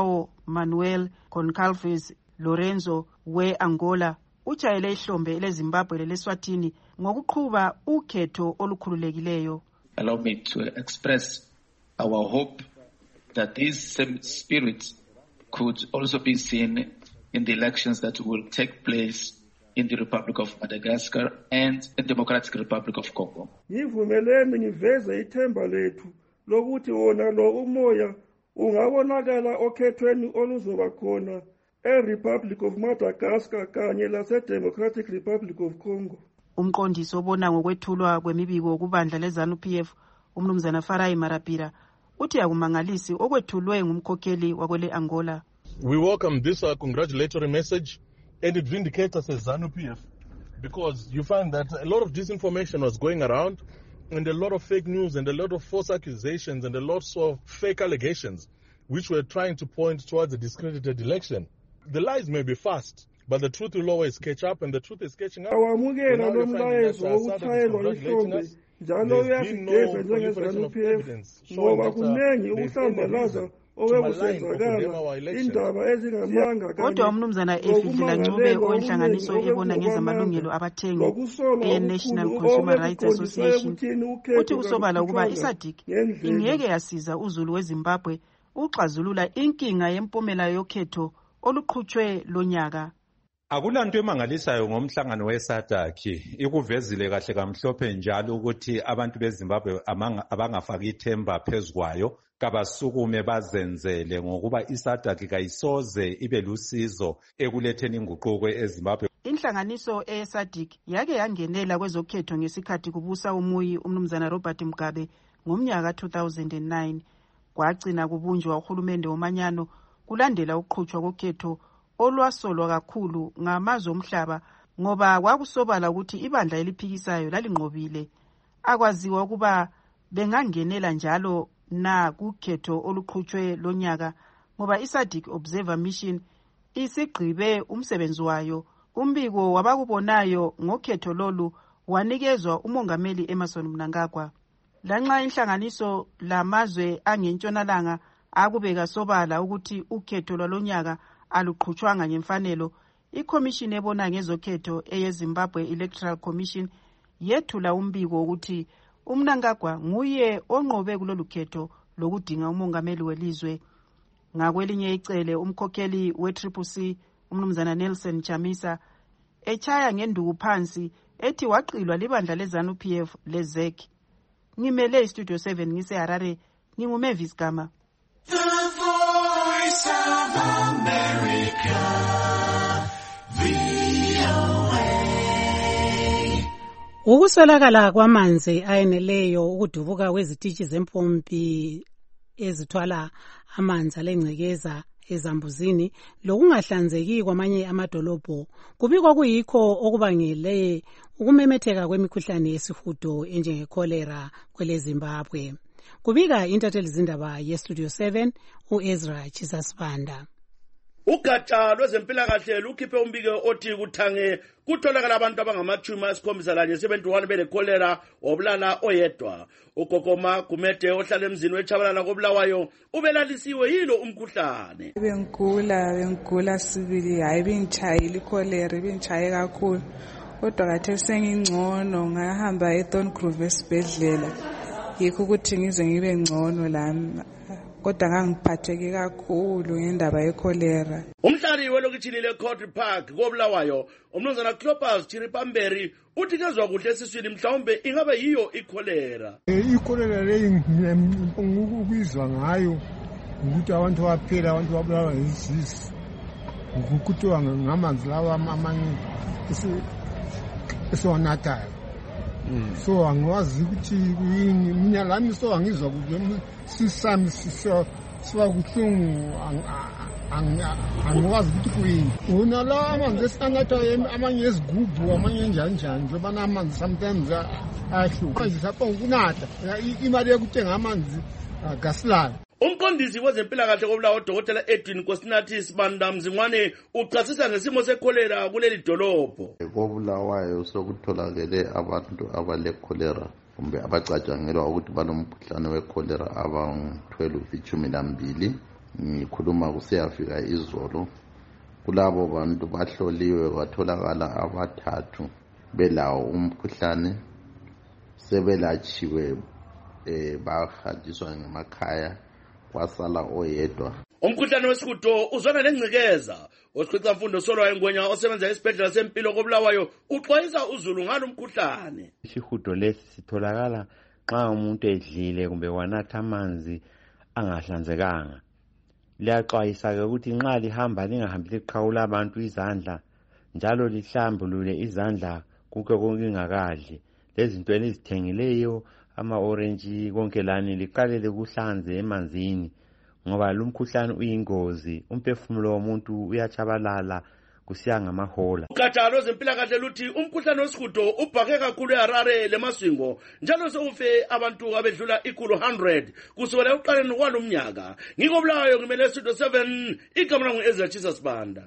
Manuel Goncalves Lorenzo we-Angola ujayele ihlombe leZimbabwe leleSwatini ngokuqhuba ukhetho olukhululekileyo. Allow me to express our hope that these same spirits could also be seen in the elections that will take place in the Republic of Madagascar and the Democratic Republic of Congo. Ngivumelene ngiveze ithemba lethu lokuthi wona lo umoya ungabonakala okhethweni oluzoba khona eRepublic of Madagascar kanye lase-Democratic Republic of Congo. Umqondisi obona ngokwethulwa kwemibiko kubandla leZANU-PF umnumzana Farai Marapira uthi akumangalisi okwethulwe ngumkhokheli wakwele Angola. We welcome this congratulatory message, and it vindicates us as ZANU-PF because you find that a lot of disinformation was going around and a lot of fake news and a lot of false accusations and a lot of fake allegations which were trying to point towards a discredited election. The lies may be fast, but the truth will always catch up, and the truth is catching up. Awamukela lo mlayezo wokuthayelwa ihlombe njalo uyasigeza njengeZANU-PF ngoba kuningi ukuhlambalaza obekusenzakala indaba ezingamanga. Kodwa umnumzana Efidlela Ncube owenhlanganiso ebona ngezamalungelo abathengi e-National Consumer Rights Association uthi usobala ukuba iSADC ingeke yasiza uzulu weZimbabwe uxazulula inkinga yempumela yokhetho oluqhutshwe lonyaka. Akulanto emangalisayo ngomhlangano weSADC, ikuvezile kahle kamhlophe njalo ukuthi abantu beZimbabwe abangafaki ithemba phezukwayo kabasukume bazenzele ngokuba iSADC kayisoze ibe lusizo ekuletheni inguquko eZimbabwe. Inhlanganiso eSADC yake yangenela kwezokhetho ngesikhathi kubusa umuyi umnumzana Robert Mugabe ngomnyaka 2009 kwagcina kubunjwa uhulumende womanyano kulandela uqhutshwa kokhetho olwasolwa kakhulu ngamazwe omhlaba ngoba kwakusobala ukuthi ibandla eliphikisayo lalinqobile. Akwaziwa ukuba bengangenela njalo na kukhetho oluqhutshwe lonyaka ngoba iSADC Observer Mission isigqibe umsebenzi wayo. Umbiko wabakubonayo ngokhetho lolu wanikezwa umongameli Emmerson Mnangagwa. Lanxa inhlanganiso lamazwe angentshonalanga akubeka sobala ukuthi ukhetho lwalonyaka aluqhutshwanga ngemfanelo, iCommission ebona ngezokhetho eyeZimbabwe Electoral Commission yethula umbiko ukuthi uMnangagwa nguye onqobe kulolu khetho lokudinga umongameli welizwe. Ngakwelinye icele umkhokheli we-CCC umnumzana Nelson Chamisa echaya ngenduku phansi ethi waqilwa libandla leZANU-PF leZEC. Ngimele iStudio 7 ngise-Harare, nginguMavis Gama. The Voice of America, VOA. Ukuswelakala kwamanzi ayeneleyo, ukudubuka kwezitishi zempompi ezithwala amanzi alengcekeza ezambuzini lokungahlanzeki kwamanye amadolobho kubikwa kuyikho okubangele ukumemetheka kwemikhuhlane yesihudo enjengekholera kweleZimbabwe. Kubika intatheli zindaba yeStudio 7 uEzra Chisasibanda. Ugatsha lwezempilakahle lukhiphe umbiko othi kuthange kutholakala abantu abangama-71 belekholera obulala oyedwa. Ugogoma Gumede ohlala emzini weChabalala koBulawayo ubelalisiwe yilo umkhuhlane. Bengigula sibili, hayi bengitshayile ikholera, bengitshaye kakhulu. Kodwa khathesi sengingcono, ngahamba eThorngrove esibhedlela. Yikho ukuthi ngize ngibe ngcono lami. Kodwa ngangiphatheke kakhulu ngendaba yekholera. Umhlali welokitshini leCountry Park koBulawayo umnumzana Clopas Chiripamberi uthi kezwa kuhle esiswini mhlawumbe ingabe yiyo ikholera. Ikholera leyi ngikubizwa ngayo ukuthi abantu baphela, abantu babulawa yizisi. Ukukuthiwa ngamanzi lawa amanye esiwanathayo. So angiwazi ukuthi kuyini, mina lami so angizwa ukuthi sisami siwakuhlungu, angiwazi ukuthi kuyini. Una la amanzi esanathayo amanye ezigubhu amanye njani njengoba amanzi sometimes ayahluka. Manje sapha ukunatha imali yokuthenga amanzi gasilala. Umqondisi wezempilakahle koBulawayo uDokotela Edwin Kosinathi Sibanda Mzingwane uchasisa ngesimo sekholera kuleli dolobho. KoBulawayo sokutholakele abantu abalekholera kumbe abacatshangelwa ukuthi balomkhuhlane wekholera abangu-12. ngikhuluma kusiyafika izolo. Kulabo bantu bahloliwe kwatholakala abathathu belawo umkhuhlane, sebelatshiwe bahanjiswa ngemakhaya, kwasala oyedwa. Umkhuhlane wesihudo uzwana lengcikeza. Osiqhitsa mfundo Solwayo Ngwenya osebenza esibhedlela sempilo koBulawayo uxwayisa uzulu ngalo umkhuhlane. Isihudo lesi sitholakala xa umuntu edlile kumbe wanatha amanzi angahlanzekanga. Liyaxwayisa ke ukuthi nxa lihamba lingahambi liqhawula abantu izandla, njalo lihlambulule izandla kuke konke ingakadli. Lezinto elizithengileyo ama-orange konke lani liqalele kuhlanze emanzini, ngoba lumkhuhlane uyingozi. Umphefumulo womuntu uyatshabalala kusiya ngamahola. Ugatsha lwezempilakahle luthi umkhuhlane wesihudo ubhake kakhulu eHarare leMasingo, njalo sewufe abantu abedlula 100 kusukela ekuqaleni kwalo mnyaka. NgikoBulawayo ngimele Studio 7, igama langu Ezra Chisa Sibanda.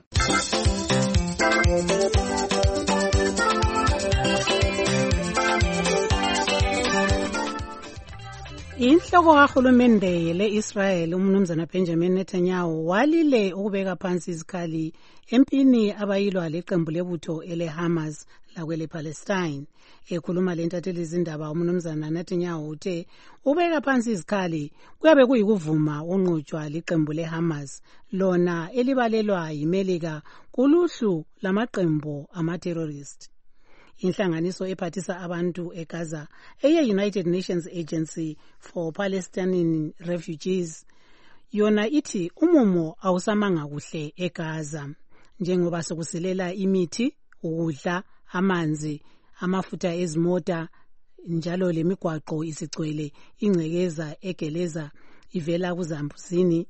Inhloko kahulumende le-Israel umnumzana Benjamin Netanyahu walile ukubeka phansi izikhali empini abayilwa leqembu lebutho ele-Hamas lakwele Palestine. Ekhuluma lentatheli izindaba umnumzana Netanyahu uthe ubeka phansi izikhali kuyabe kuyikuvuma unqutshwa liqembu le-Hamas lona elibalelwa yimelika kuluhlu lamaqembu ama-terrorist. Inhlanganiso ephathisa abantu eGaza eye-United Nations Agency for Palestinian Refugees yona ithi umumo awusamanga kuhle eGaza njengoba sokusilela imithi, ukudla, amanzi, amafutha ezimota njalo lemigwaqo isigcwele ingcekeza egeleza ivela kuzambuzini.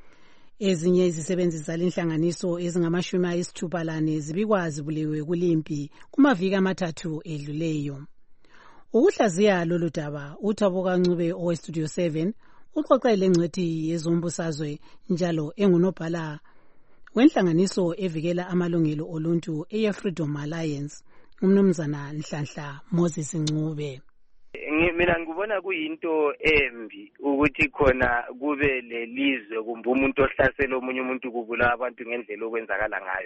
Ezinye izisebenzi zalenhlanganiso ezingama-60 zibikwa zibulewe kulimpi kumaviki amathathu edluleyo. Ukuhlaziya lolu daba uThabo Kancube oweStudio 7 uxoxele ngcwethi yezombusazwe njalo engunobhala wenhlanganiso evikela amalungelo oluntu eye-Freedom Alliance umnumzana Nhlanhla Moses Ncube. Mina ngibona kuyinto embi ukuthi khona kube lelizwe kumbe umuntu ohlasela omunye umuntu kubula abantu ngendlela okwenzakala ngayo.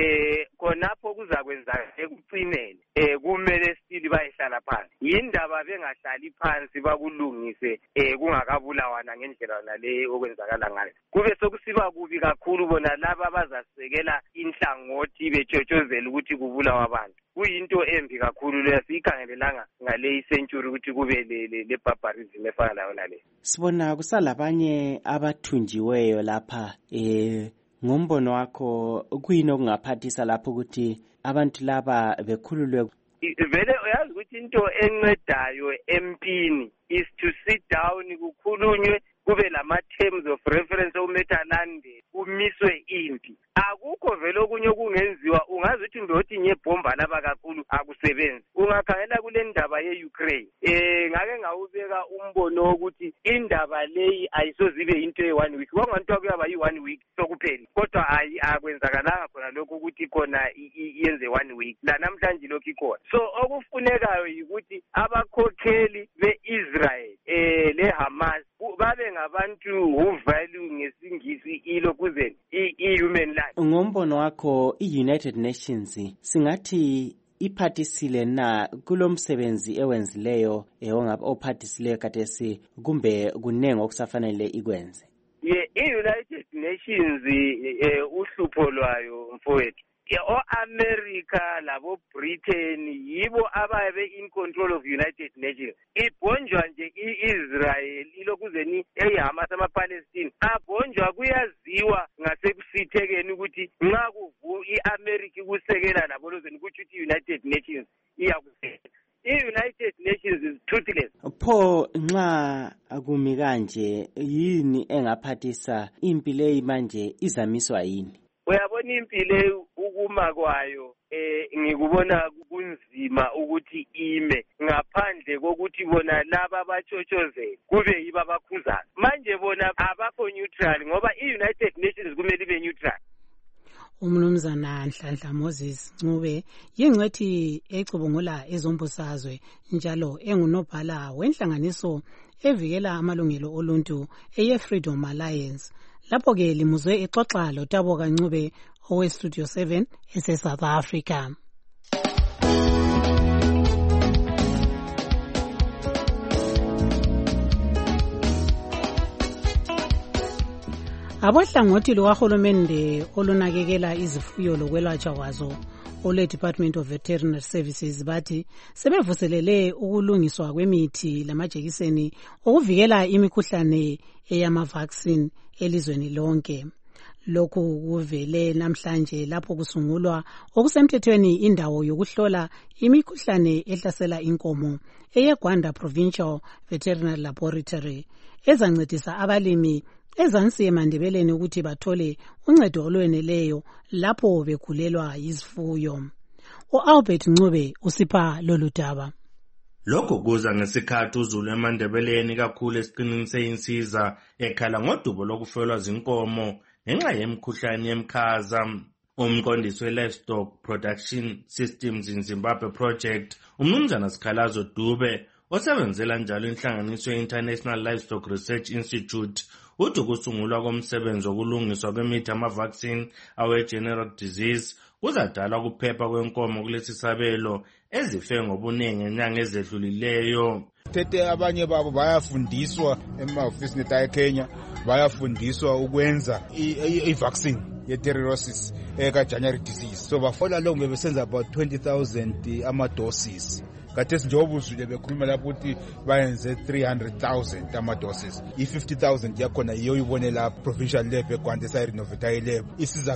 Khonapho kuzakwenza ekucineni kumele stili bayihlala phansi. Yindaba bengahlali phansi bakulungise kungakabulawana ngendlela nale okwenzakala ngayo. Kube sokusiba kubi kakhulu bona laba bazasekela inhlangothi betshotshozela ukuthi kubulawa abantu. Kuyinto embi kakhulu leyo sikhangelelanga ngale century ukuthi kube le barbarism efana nayo nale. Sibona kusalabanye abathunjiweyo lapha ngombono wakho kuyini okungaphathisa lapho ukuthi abantu laba bekhululwe? Vele uyazi ukuthi into encedayo empini is to sit down kukhulunywe kube lama terms of reference omethalande kumiswe impi. Akukho vele okunye kungenziwa. Ungazi ukuthi ndothi ngebomba laba kakhulu akusebenzi. Ungakhangela kule ndaba ye-Ukraine ngake ngawubeka umbono wokuthi indaba leyi ayisozibe into ye-1 week. Kwangathiwa kuyaba yi-1 week sokuphela, kodwa akwenzakalanga khona lokho ukuthi khona yenze 1 week. La namhlanje lokhu ikhona. So okufunekayo yikuthi abakhokheli be-Israel le-Hamas babe ngabantu who value ngesingisi ilokuzeni i-human life. Ngombono wakho i-United Nations singathi iphathisile na kulomsebenzi ewenzileyo ophathisileyo kathesi kumbe kunenge okusafanele ikwenze? I-United Nations uhlupho lwayo mfowethu o-America labo Britain yibo ababe in control of United Nations. Ibhonjwa nje i-Israel ilokuzeni eyiHamas ama-Palestine abhonjwa kuyaziwa ngasekusithekeni ukuthi nxa i-America ikusekela labo lozeni kuthi i-United Nations iyakusekela. I-United Nations is toothless. Pho nxa akumi kanje yini engaphathisa impi leyi manje izamiswa yini? Uyabona impile ukuma kwayo ngikubona kunzima ukuthi ime ngaphandle kokuthi bona laba batshotshozela kube yiba bakhuzayo. Manje bona abakho neutral ngoba i-United Nations kumele ibe neutral. Umnumzana Nhlanhla Moses Ncube yingcwethi ecubungula ezombusazwe njalo engunobhala wenhlanganiso evikela amalungelo oluntu eye-Freedom Alliance lapho-ke limuzwe exoxa loTabo Kancube owe-Studio 7 ese-South Africa. Abohlangothi lukahulumende olunakekela izifuyo lokwelatshwa kwazo ole-Department of Veterinary Services bathi sebevuselele ukulungiswa kwemithi lamajekiseni okuvikela imikhuhlane eyama-vaccine elizweni lonke. Lokhu kuvele namhlanje lapho kusungulwa okusemthethweni indawo yokuhlola imikhuhlane ehlasela inkomo eyeGwanda Provincial Veterinary Laboratory ezancedisa abalimi ezansi eMandebeleni ukuthi bathole uncedo olweneleyo lapho begulelwa yizifuyo. U-Albert Ncube usipha lolu daba. Lokho kuza ngesikhathi uZulu eMandebeleni kakhulu esiqinini seyinsiza ekhala ngodubo lokufelwa zinkomo ngenxa yemikhuhlane yemkhaza. Umqondisi we-Livestock Production Systems in Zimbabwe Project, uMnumzana Sikhalazo Dube, osebenzela njalo inhlanganiso ye-International Livestock Research Institute, uthi kusungulwa komsebenzi wokulungiswa kwemithi ama-vaccine awe-general disease kuzadala ukuphepha kwenkomo kulesi sabelo ezife ngobuningi ngenyanga ezedlulileyo. Tete abanye babo bayafundiswa emahofisini eKenya, bayafundiswa ukwenza i-vaccine ye-terroriosis eka-January disease. So bafola lo besenza about 20,000 ama-doses. Kathesi njengoba uzwile bekhuluma lapho ukuthi bayenze 300,000 ama-doses. I-50,000 yakhona yiyo ibone la provincial lab eGwanda esayirenovate lab.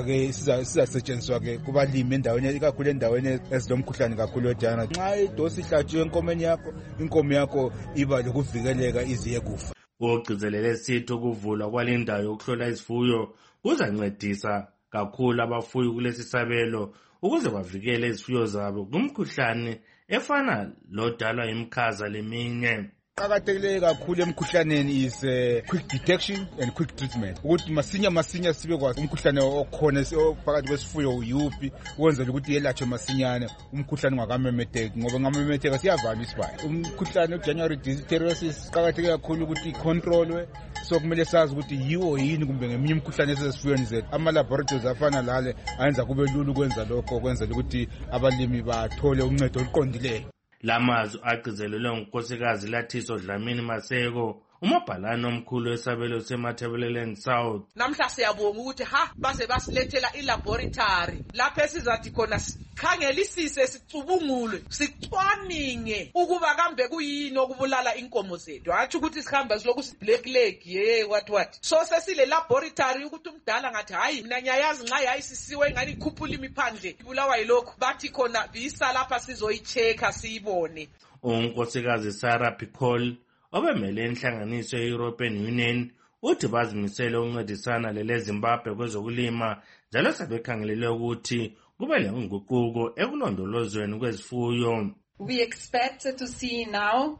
Isizasetshenziswa-ke kubalimi endaweni ikakhulu endaweni ezilomkhuhlane kakhulu wejana. Nxa idosi ihlatshiwe enkomeni yakho, inkomo yakho iba lokuvikeleka iziye kufa. Ugcizelele sithi ukuvulwa kwalindawo yokuhlola izifuyo kuzancedisa kakhulu abafuyi kulesi sabelo ukuze bavikele izifuyo zabo kumkhuhlane efana lodalwa imkhaza leminye. Qakathekile kakhulu emkhuhlaneni is quick detection and quick treatment. Ukuthi masinya sibe kwazi umkhuhlane okhona phakathi kwesifuyo uyuphi ukwenzela ukuthi yelatshwe masinyane umkhuhlane ungakamemetheki ngoba ngamemetheka siyavala isibaya. Umkhuhlane weJanuary disease terroriosis qakathekile kakhulu ukuthi icontrolwe, so kumele sazi ukuthi yiwo yini kumbe ngeminye imkhuhlane esesifuyweni zethu. Ama-laboratories afana lale ayenza kube lula ukwenza lokho ukwenzela ukuthi abalimi bathole uncedo oluqondileyo. Lamazwi agcizelelwe ngunkosikazi Lathiso Dlamini Maseko, umabhalane omkhulu wesabelo seMatabeleland South. Namhla siyabonga ukuthi base basilethela ilaboratory lapho esizathi khona sikhangelisise sicubungule sicwaninge ukuba kambe kuyini okubulala inkomo zethu. Athi ukuthi sihamba siloku black leg what. So sesile laboratory ukuthi umdala ngathi hayi mina ngiyayazi nxa yayisisiwe ngani ikhuphula imiphandle ibulawa yilokho bathi khona bisa lapha sizoyichecka siyibone. Unkosikazi Sarah Picol obemele inhlanganiso ye-European Union uthi bazimisele ukuncedisana leleZimbabwe kwezokulima njalo sebekhangelele ukuthi kube lenguquko ekulondolozweni kwezifuyo. We expect to see now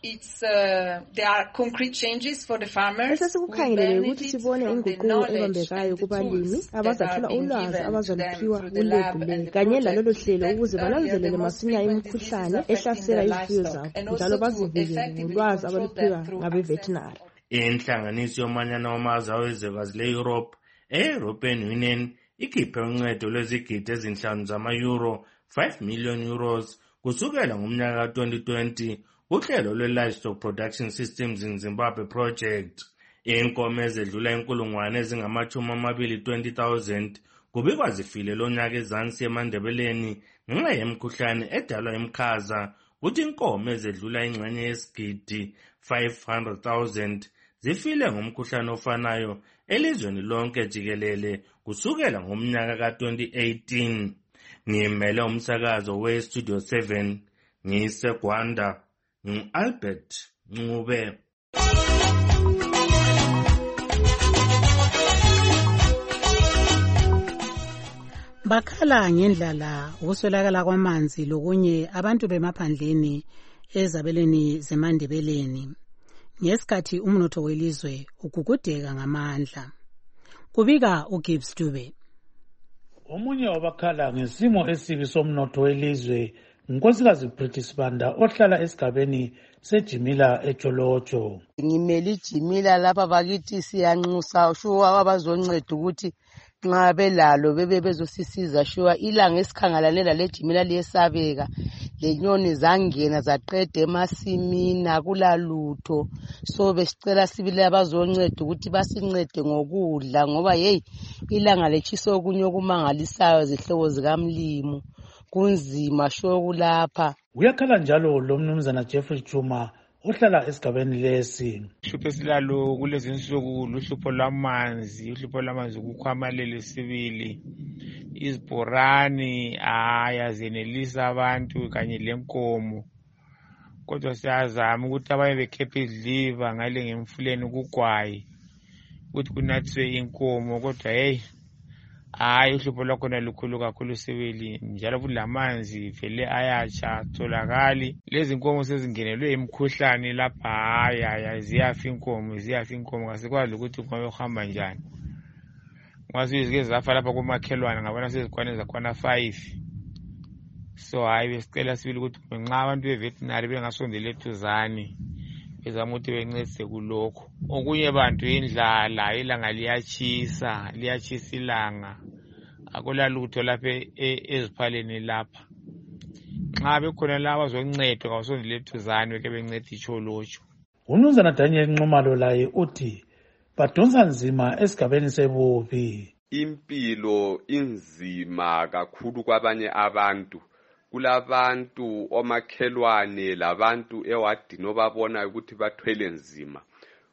there are concrete changes for the farmers. Esesikukhangelele ukuthi sibone inguquko ebambekayo kubalimi abazathola ulwazi abazaluphiwa kulebhu kanye lalolo hlelo ukuze bananzelele masinya imikhuhlane ehlasela izifuyo zabo njalo bazivikele ngolwazi abaluphiwa ngabe-veterinary. Inhlanganiso yomanyano wamazwe awezwekazi le-Europe e-European Union ikhiphe uncedo lwezigidi ezinhlanu zama-euro 5 million euros kusukela ngomnyaka ka-2020 uhlelo lwe-Livestock Production Systems in Zimbabwe Project. Inkomo ezedlula inkulungwane ezingama-20,000 kubikwa zifile lonyaka ezansi eMandebeleni ngenxa yemikhuhlane edalwa imkhaza, kuthi inkomo ezedlula ingxenye yesigidi 500,000 zifile ngomkhuhlane ofanayo elizweni lonke jikelele kusukela ngomnyaka ka-2018. Ngimele umsakazo we-Studio 7 ngiseGwanda ngu-Albert Ncube. Bakhala ngendlala ukuswelakala kwamanzi lokunye abantu bemaphandleni ezabelweni zeMandebeleni ngesikhathi umnotho welizwe ugugudeka ngamandla. Kubika uGibbs Dube. Omunye wabakhala ngesimo esibi somnotho welizwe ngunkosikazi Pretty Sibanda ohlala esigabeni sejimila eTsholotsho. Ngimeli ijimila lapha bakithi siyanxusa shuwa abazonceda ukuthi nxa belalo bebe bezosisiza shuwa ilanga esikhangalane lalejimila liyesabeka lenyoni zangena zaqeda emasimini akulalutho so besicela sibile abazonceda ukuthi basincede ngokudla ngoba hey ilanga lechisa okunye okumangalisayo zihlobo zikamlimo kunzima sho kulapha. Uyakhala njalo lo mnumzana Jeffrey Chuma uhlala esigabeni lesi. Uhlupho esilalo kulezi nsuku luhlupho lwamanzi, uhlupho lwamanzi kukhwamalele sibili. Izibhorani ayazenelisa abantu kanye lenkomo. Kodwa siyazama ukuthi abanye bekhephe idliva ngale ngemfuleni kugwayi ukuthi kunathwe inkomo kodwa hey uhlupho lwakhona lukhulu kakhulu sibili njalo kulamanzi vele ayatsha tholakali lezi inkomo sezingenelwe imikhuhlane lapha ziyafa inkomo kasikwazi ukuthi inkomo ihamba njani. Ngazizike zafa lapha kumakhelwane ngabona sezikwane zakhona 5. So besicela sibili ukuthi nxa abantu beveterinary bengasondela eduzane bezama ukuthi bencedise kulokho. Okunye bantu indlala, ilanga liyachisa ilanga. Akulalutho lapha eziphaleni lapha. Nxa bekhona laba bazoncedwa ngabasondela eduzane beke benceda iTsholotsho. Umnumzana Daniel Nxumalo laye uthi badonsa nzima esigabeni sebubi. Impilo inzima kakhulu kwabanye abantu. Kulabantu omakhelwane labantu ewadini obabona ukuthi bathwele nzima.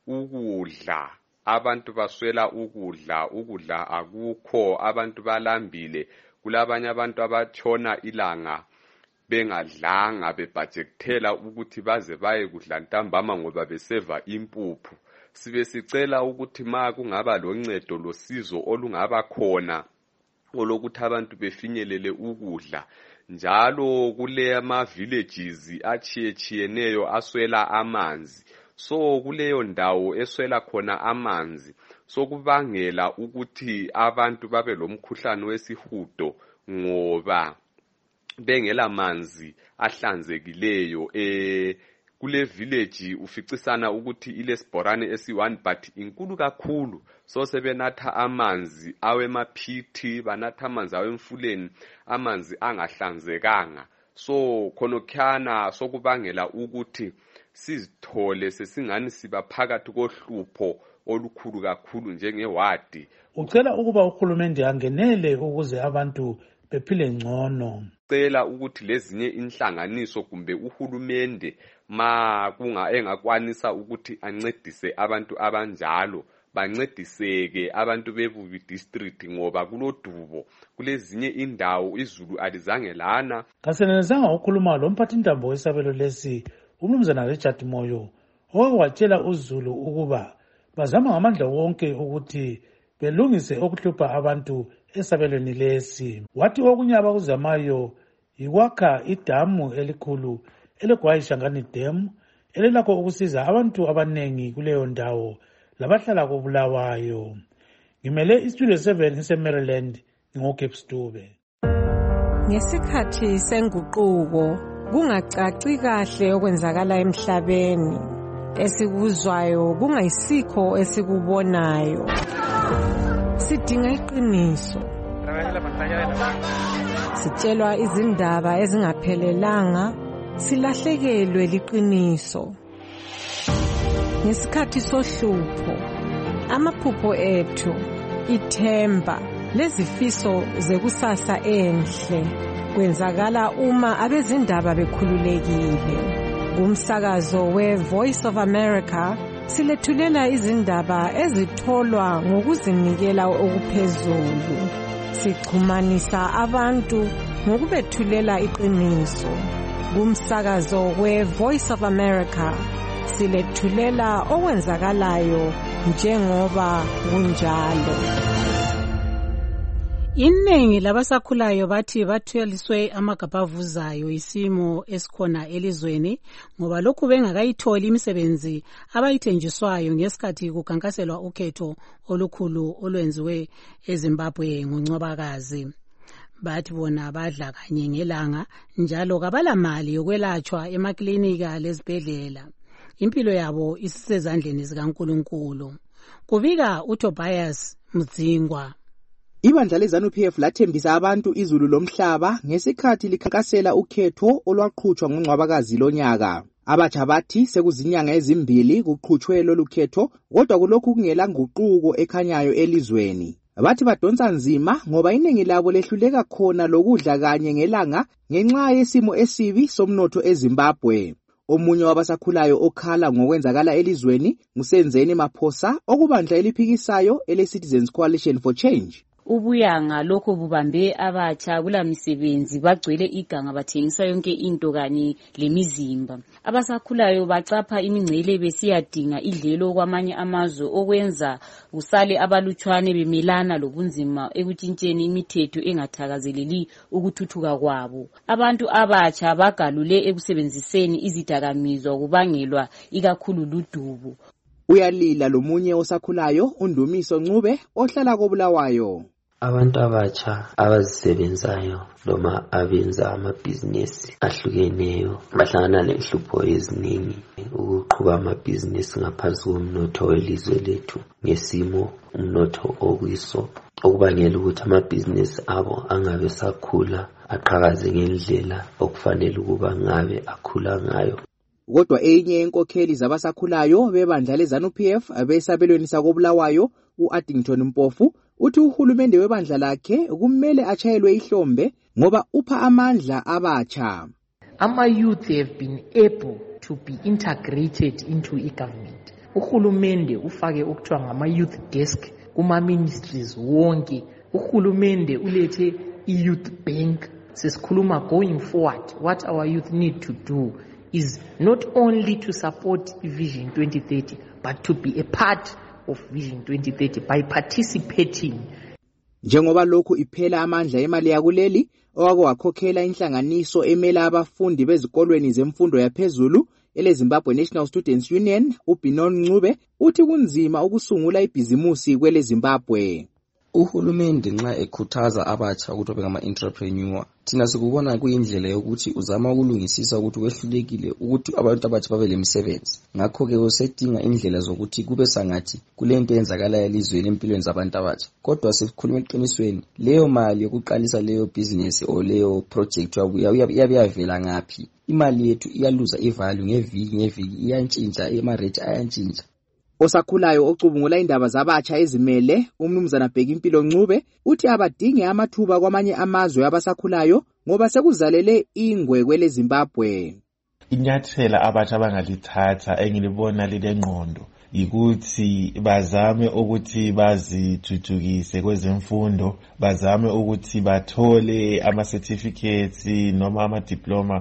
Ukudla, abantu baswela ukudla akukho, abantu balambile. Kulabanye abantu abatshona ilanga bengadlanga bebhajekthela ukuthi baze baye kudla ntambama ngoba beseva impuphu. Sibe sicela ukuthi ma kungaba loncedo losizo olungaba khona olokuthi abantu befinyelele ukudla. Njalo kule ama villages achiyechiyeneyo aswela amanzi. So kuleyo ndawo eswela khona amanzi sokubangela ukuthi abantu babe lomkhuhlane wesihudo ngoba bengela manzi ahlanzekileyo. Kule village uficisana ukuthi ilesibhorane esi1 but inkulu kakhulu so sebenatha amanzi awemaphithi banatha amanzi awemfuleni amanzi angahlanzekanga. So khonokhana sokubangela ukuthi sizithole sesingani siba phakathi kohlupho olukhulu kakhulu njengewadi. Ucela ukuba uhulumende angenele ukuze abantu bephile ngcono. Cela ukuthi lezinye inhlanganiso kumbe uhulumende ma engakwanisa ukuthi ancedise abantu abanjalo bancediseke abantu beBubi district ngoba kulodubo kulezinye indawo izulu alizange lana. Kasenelezanga ukukhuluma lo mphathintambo wesabelo lesi umnumzana Richard Moyo owatshela uZulu ukuba bazama ngamandla wonke ukuthi belungise okuhlupha abantu esabelweni lesi. Wathi okunye abakuzamayo yikwakha idamu elikhulu elegwayi Shangani Dam elilakho ukusiza abantu abanengi kuleyo ndawo labahlala koBulawayo. Ngimele iStudio 7 eseMaryland ngoCape Stube. Ngesikhathi senguquko kungacaci kahle okwenzakala emhlabeni esikuzwayo kungayisikho esikubonayo. Sidinga iqiniso. Sitshelwa izindaba ezingaphelelanga silahlekelwe liqiniso. Ngesikhathi sohlupho amaphupho ethu ithemba lezifiso zekusasa enhle kwenzakala uma abezindaba bekhululekile. Kumsakazo weVoice of America silethulela izindaba ezitholwa ngokuzinikela okuphezulu. Sixhumanisa abantu ngokubethulela iqiniso. Kumsakazo weVoice of America silethulela okwenzakalayo njengoba kunjalo. Iningi labasakhulayo bathi bathwaliswe amagabha avuzayo isimo esikhona elizweni ngoba lokhu bengakayitholi imisebenzi abayithenjiswayo ngesikhathi kukankaselwa ukhetho olukhulu olwenziwe eZimbabwe ngoNcwabakazi. bathi bona badla kanye ngelanga njalo kabalamali yokwelatshwa emaklinika lezibhedlela. Impilo yabo isisezandleni zikaNkulunkulu. Kuvika uTobias Mdzingwa. Ibandla leZANU-PF lathembisa abantu izulu lomhlaba ngesikhathi likhankasela ukhetho olwaqhutshwa ngoNcwabakazi lonyaka. Abatsha bathi sekuzinyanga ezimbili kuqhutshwe lolu khetho, kodwa kulokhu kungela nguquko ekhanyayo elizweni. Bathi badonsa nzima ngoba iningi labo lehluleka khona lokudla kanye ngelanga ngenxa yesimo esibi somnotho eZimbabwe. Omunye wabasakhulayo okhala ngokwenzakala elizweni nguSenzeni Maphosa okubandla eliphikisayo ele-Citizens Coalition for Change. Ubuyanga lokho bubambe abatsha kulamisebenzi bagcwele iganga bathengisa yonke into kanye lemizimba. Abasakhulayo bacapha imingcele besiyadinga idlelo kwamanye amazwe okwenza kusale abalutshwane bemelana lobunzima ekutshintsheni imithetho engathakazeleli ukuthuthuka kwabo. Abantu abatsha bagalule ekusebenziseni izidakamizwa kubangelwa ikakhulu ludubo. Uyalila lomunye osakhulayo uNdumiso Ncube ohlala koBulawayo. Abantu abatsha abazisebenzayo noma abenza amabhizinesi ahlukeneyo bahlangana nenhlupho eziningi ukuqhuba amabhizinesi ngaphansi komnotho welizwe lethu ngesimo umnotho okuyiso okubangela ukuthi amabhizinesi abo angabe sakhula aqhakaze ngendlela okufanele ukuba ngabe akhula ngayo. Kodwa enye yenkokheli zabasakhulayo bebandla leZANU-PF abesabelweni sakoBulawayo uAddington Mpofu uthi uhulumende webandla lakhe kumele achayelwe ihlombe ngoba upha amandla abatsha. Ama-youth have been able to be integrated into i-government. Uhulumende ufake okuthiwa ngama-youth desk kuma-ministries wonke. Uhulumende ulethe i-youth bank. Sesikhuluma going forward, what our youth need to do is not only to support Vision 2030, but to be a part of Vision 2030 by participating. Njengoba lokhu iphela amandla emali yakuleli okwakhokhela inhlanganiso emela abafundi bezikolweni zemfundo yaphezulu eleZimbabwe National Students Union, uBinon Ncube uthi kunzima ukusungula ibhizimusi kwele Zimbabwe. Uhulumende nxa ekhuthaza abatsha ukuthi babe ngama-entrepreneur, thina sikubona kuyindlela yokuthi uzama ukulungisisa ukuthi wehlulekile ukuthi abantu abatsha babe lemisebenzi. Ngakho-ke usedinga indlela zokuthi kube sangathi kulento eyenzakala elizweni empilweni zabantu abatsha. Kodwa sikhuluma eqinisweni, leyo mali yokuqalisa leyo business o leyo project iyabe yavela ngaphi? Imali yethu iyaluza ivalue ngeviki iyantshintsha, ama-rate ayantshintsha. Osakhulayo ocubungula indaba zabatsha ezimele uMnumzana Bhekimpilo Ncube uthi abadinge amathuba kwamanye amazwe abasakhulayo ngoba sekuzalele ingwe kwele Zimbabwe. Inyathela abatsha abangalithatha engilibona lilengqondo yikuthi bazame ukuthi bazithuthukise kwezemfundo, bazame ukuthi bathole ama-certificates noma ama-diploma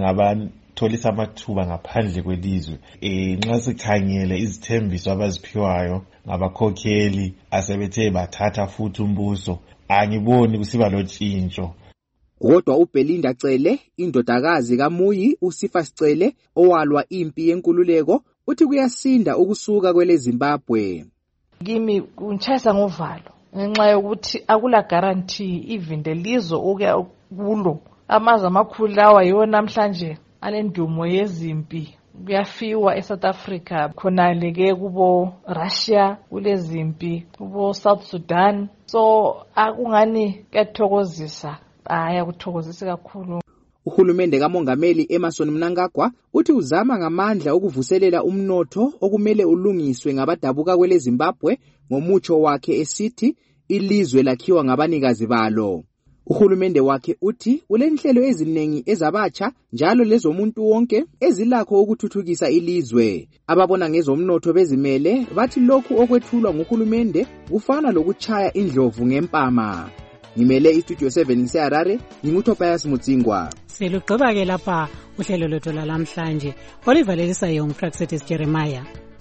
tholisa amathuba ngaphandle kwelizwe. Nxa sikhangele izithembiso abaziphiwayo ngabakhokheli asebethe bathatha futhi umbuso, angiboni kusiba lotshintsho. Kodwa uBelinda Cele, indodakazi kaMuyi uSifa Sicele owalwa impi yenkululeko, uthi kuyasinda ukusuka kwele Zimbabwe. Kimi kunchayisa ngovalo ngenxa yokuthi akula guarantee even lelizwe okuya kulo. Amazwe amakhulu lawa yiwo namhlanje alendumo yezimpi. Kuyafiwa eSouth Africa khonale ke kubo Russia kulezimpi, kubo South Sudan. So akungani kuyathokozisa, kuthokozisa kakhulu. Uhulumende kaMongameli Emmerson Mnangagwa uthi uzama ngamandla ukuvuselela umnotho okumele ulungiswe ngabadabuka kwele Zimbabwe ngomutsho wakhe esithi ilizwe lakhiwa ngabanikazi balo. Uhulumende wakhe uthi ulenhlelo eziningi ezabatsha njalo lezomuntu wonke ezilakho ukuthuthukisa ilizwe. Ababona ngezomnotho bezimele bathi lokhu okwethulwa nguhulumende kufana lokuchaya indlovu ngempama. Ngimele iStudio 7 ngiseHarare, nginguTobias Mudzingwa. Selugqiba ke lapha uhlelo lwethu lamhlanje. Olivalelisa yong Praxetis Jeremiah.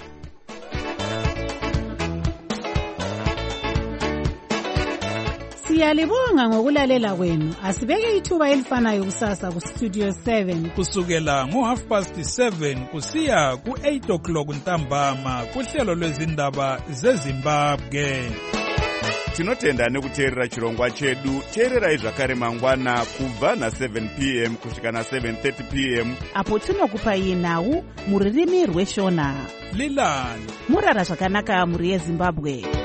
Siyalibonga ngokulalela kwenu. Asibeke ithuba elifanayo kusasa ku Studio 7 kusukela ngo7:30 kusiya ku8:00 ntambama kuhlelo lwezindaba zeZimbabwe. tinotenda nekuteerera chirongwa chedu. Teererai zvakare mangwana kubva na7 p.m. kusvika na7:30 p.m. apo tinokupai nhau mururimi rweshona. Lilani murara zvakanaka muri yeZimbabwe.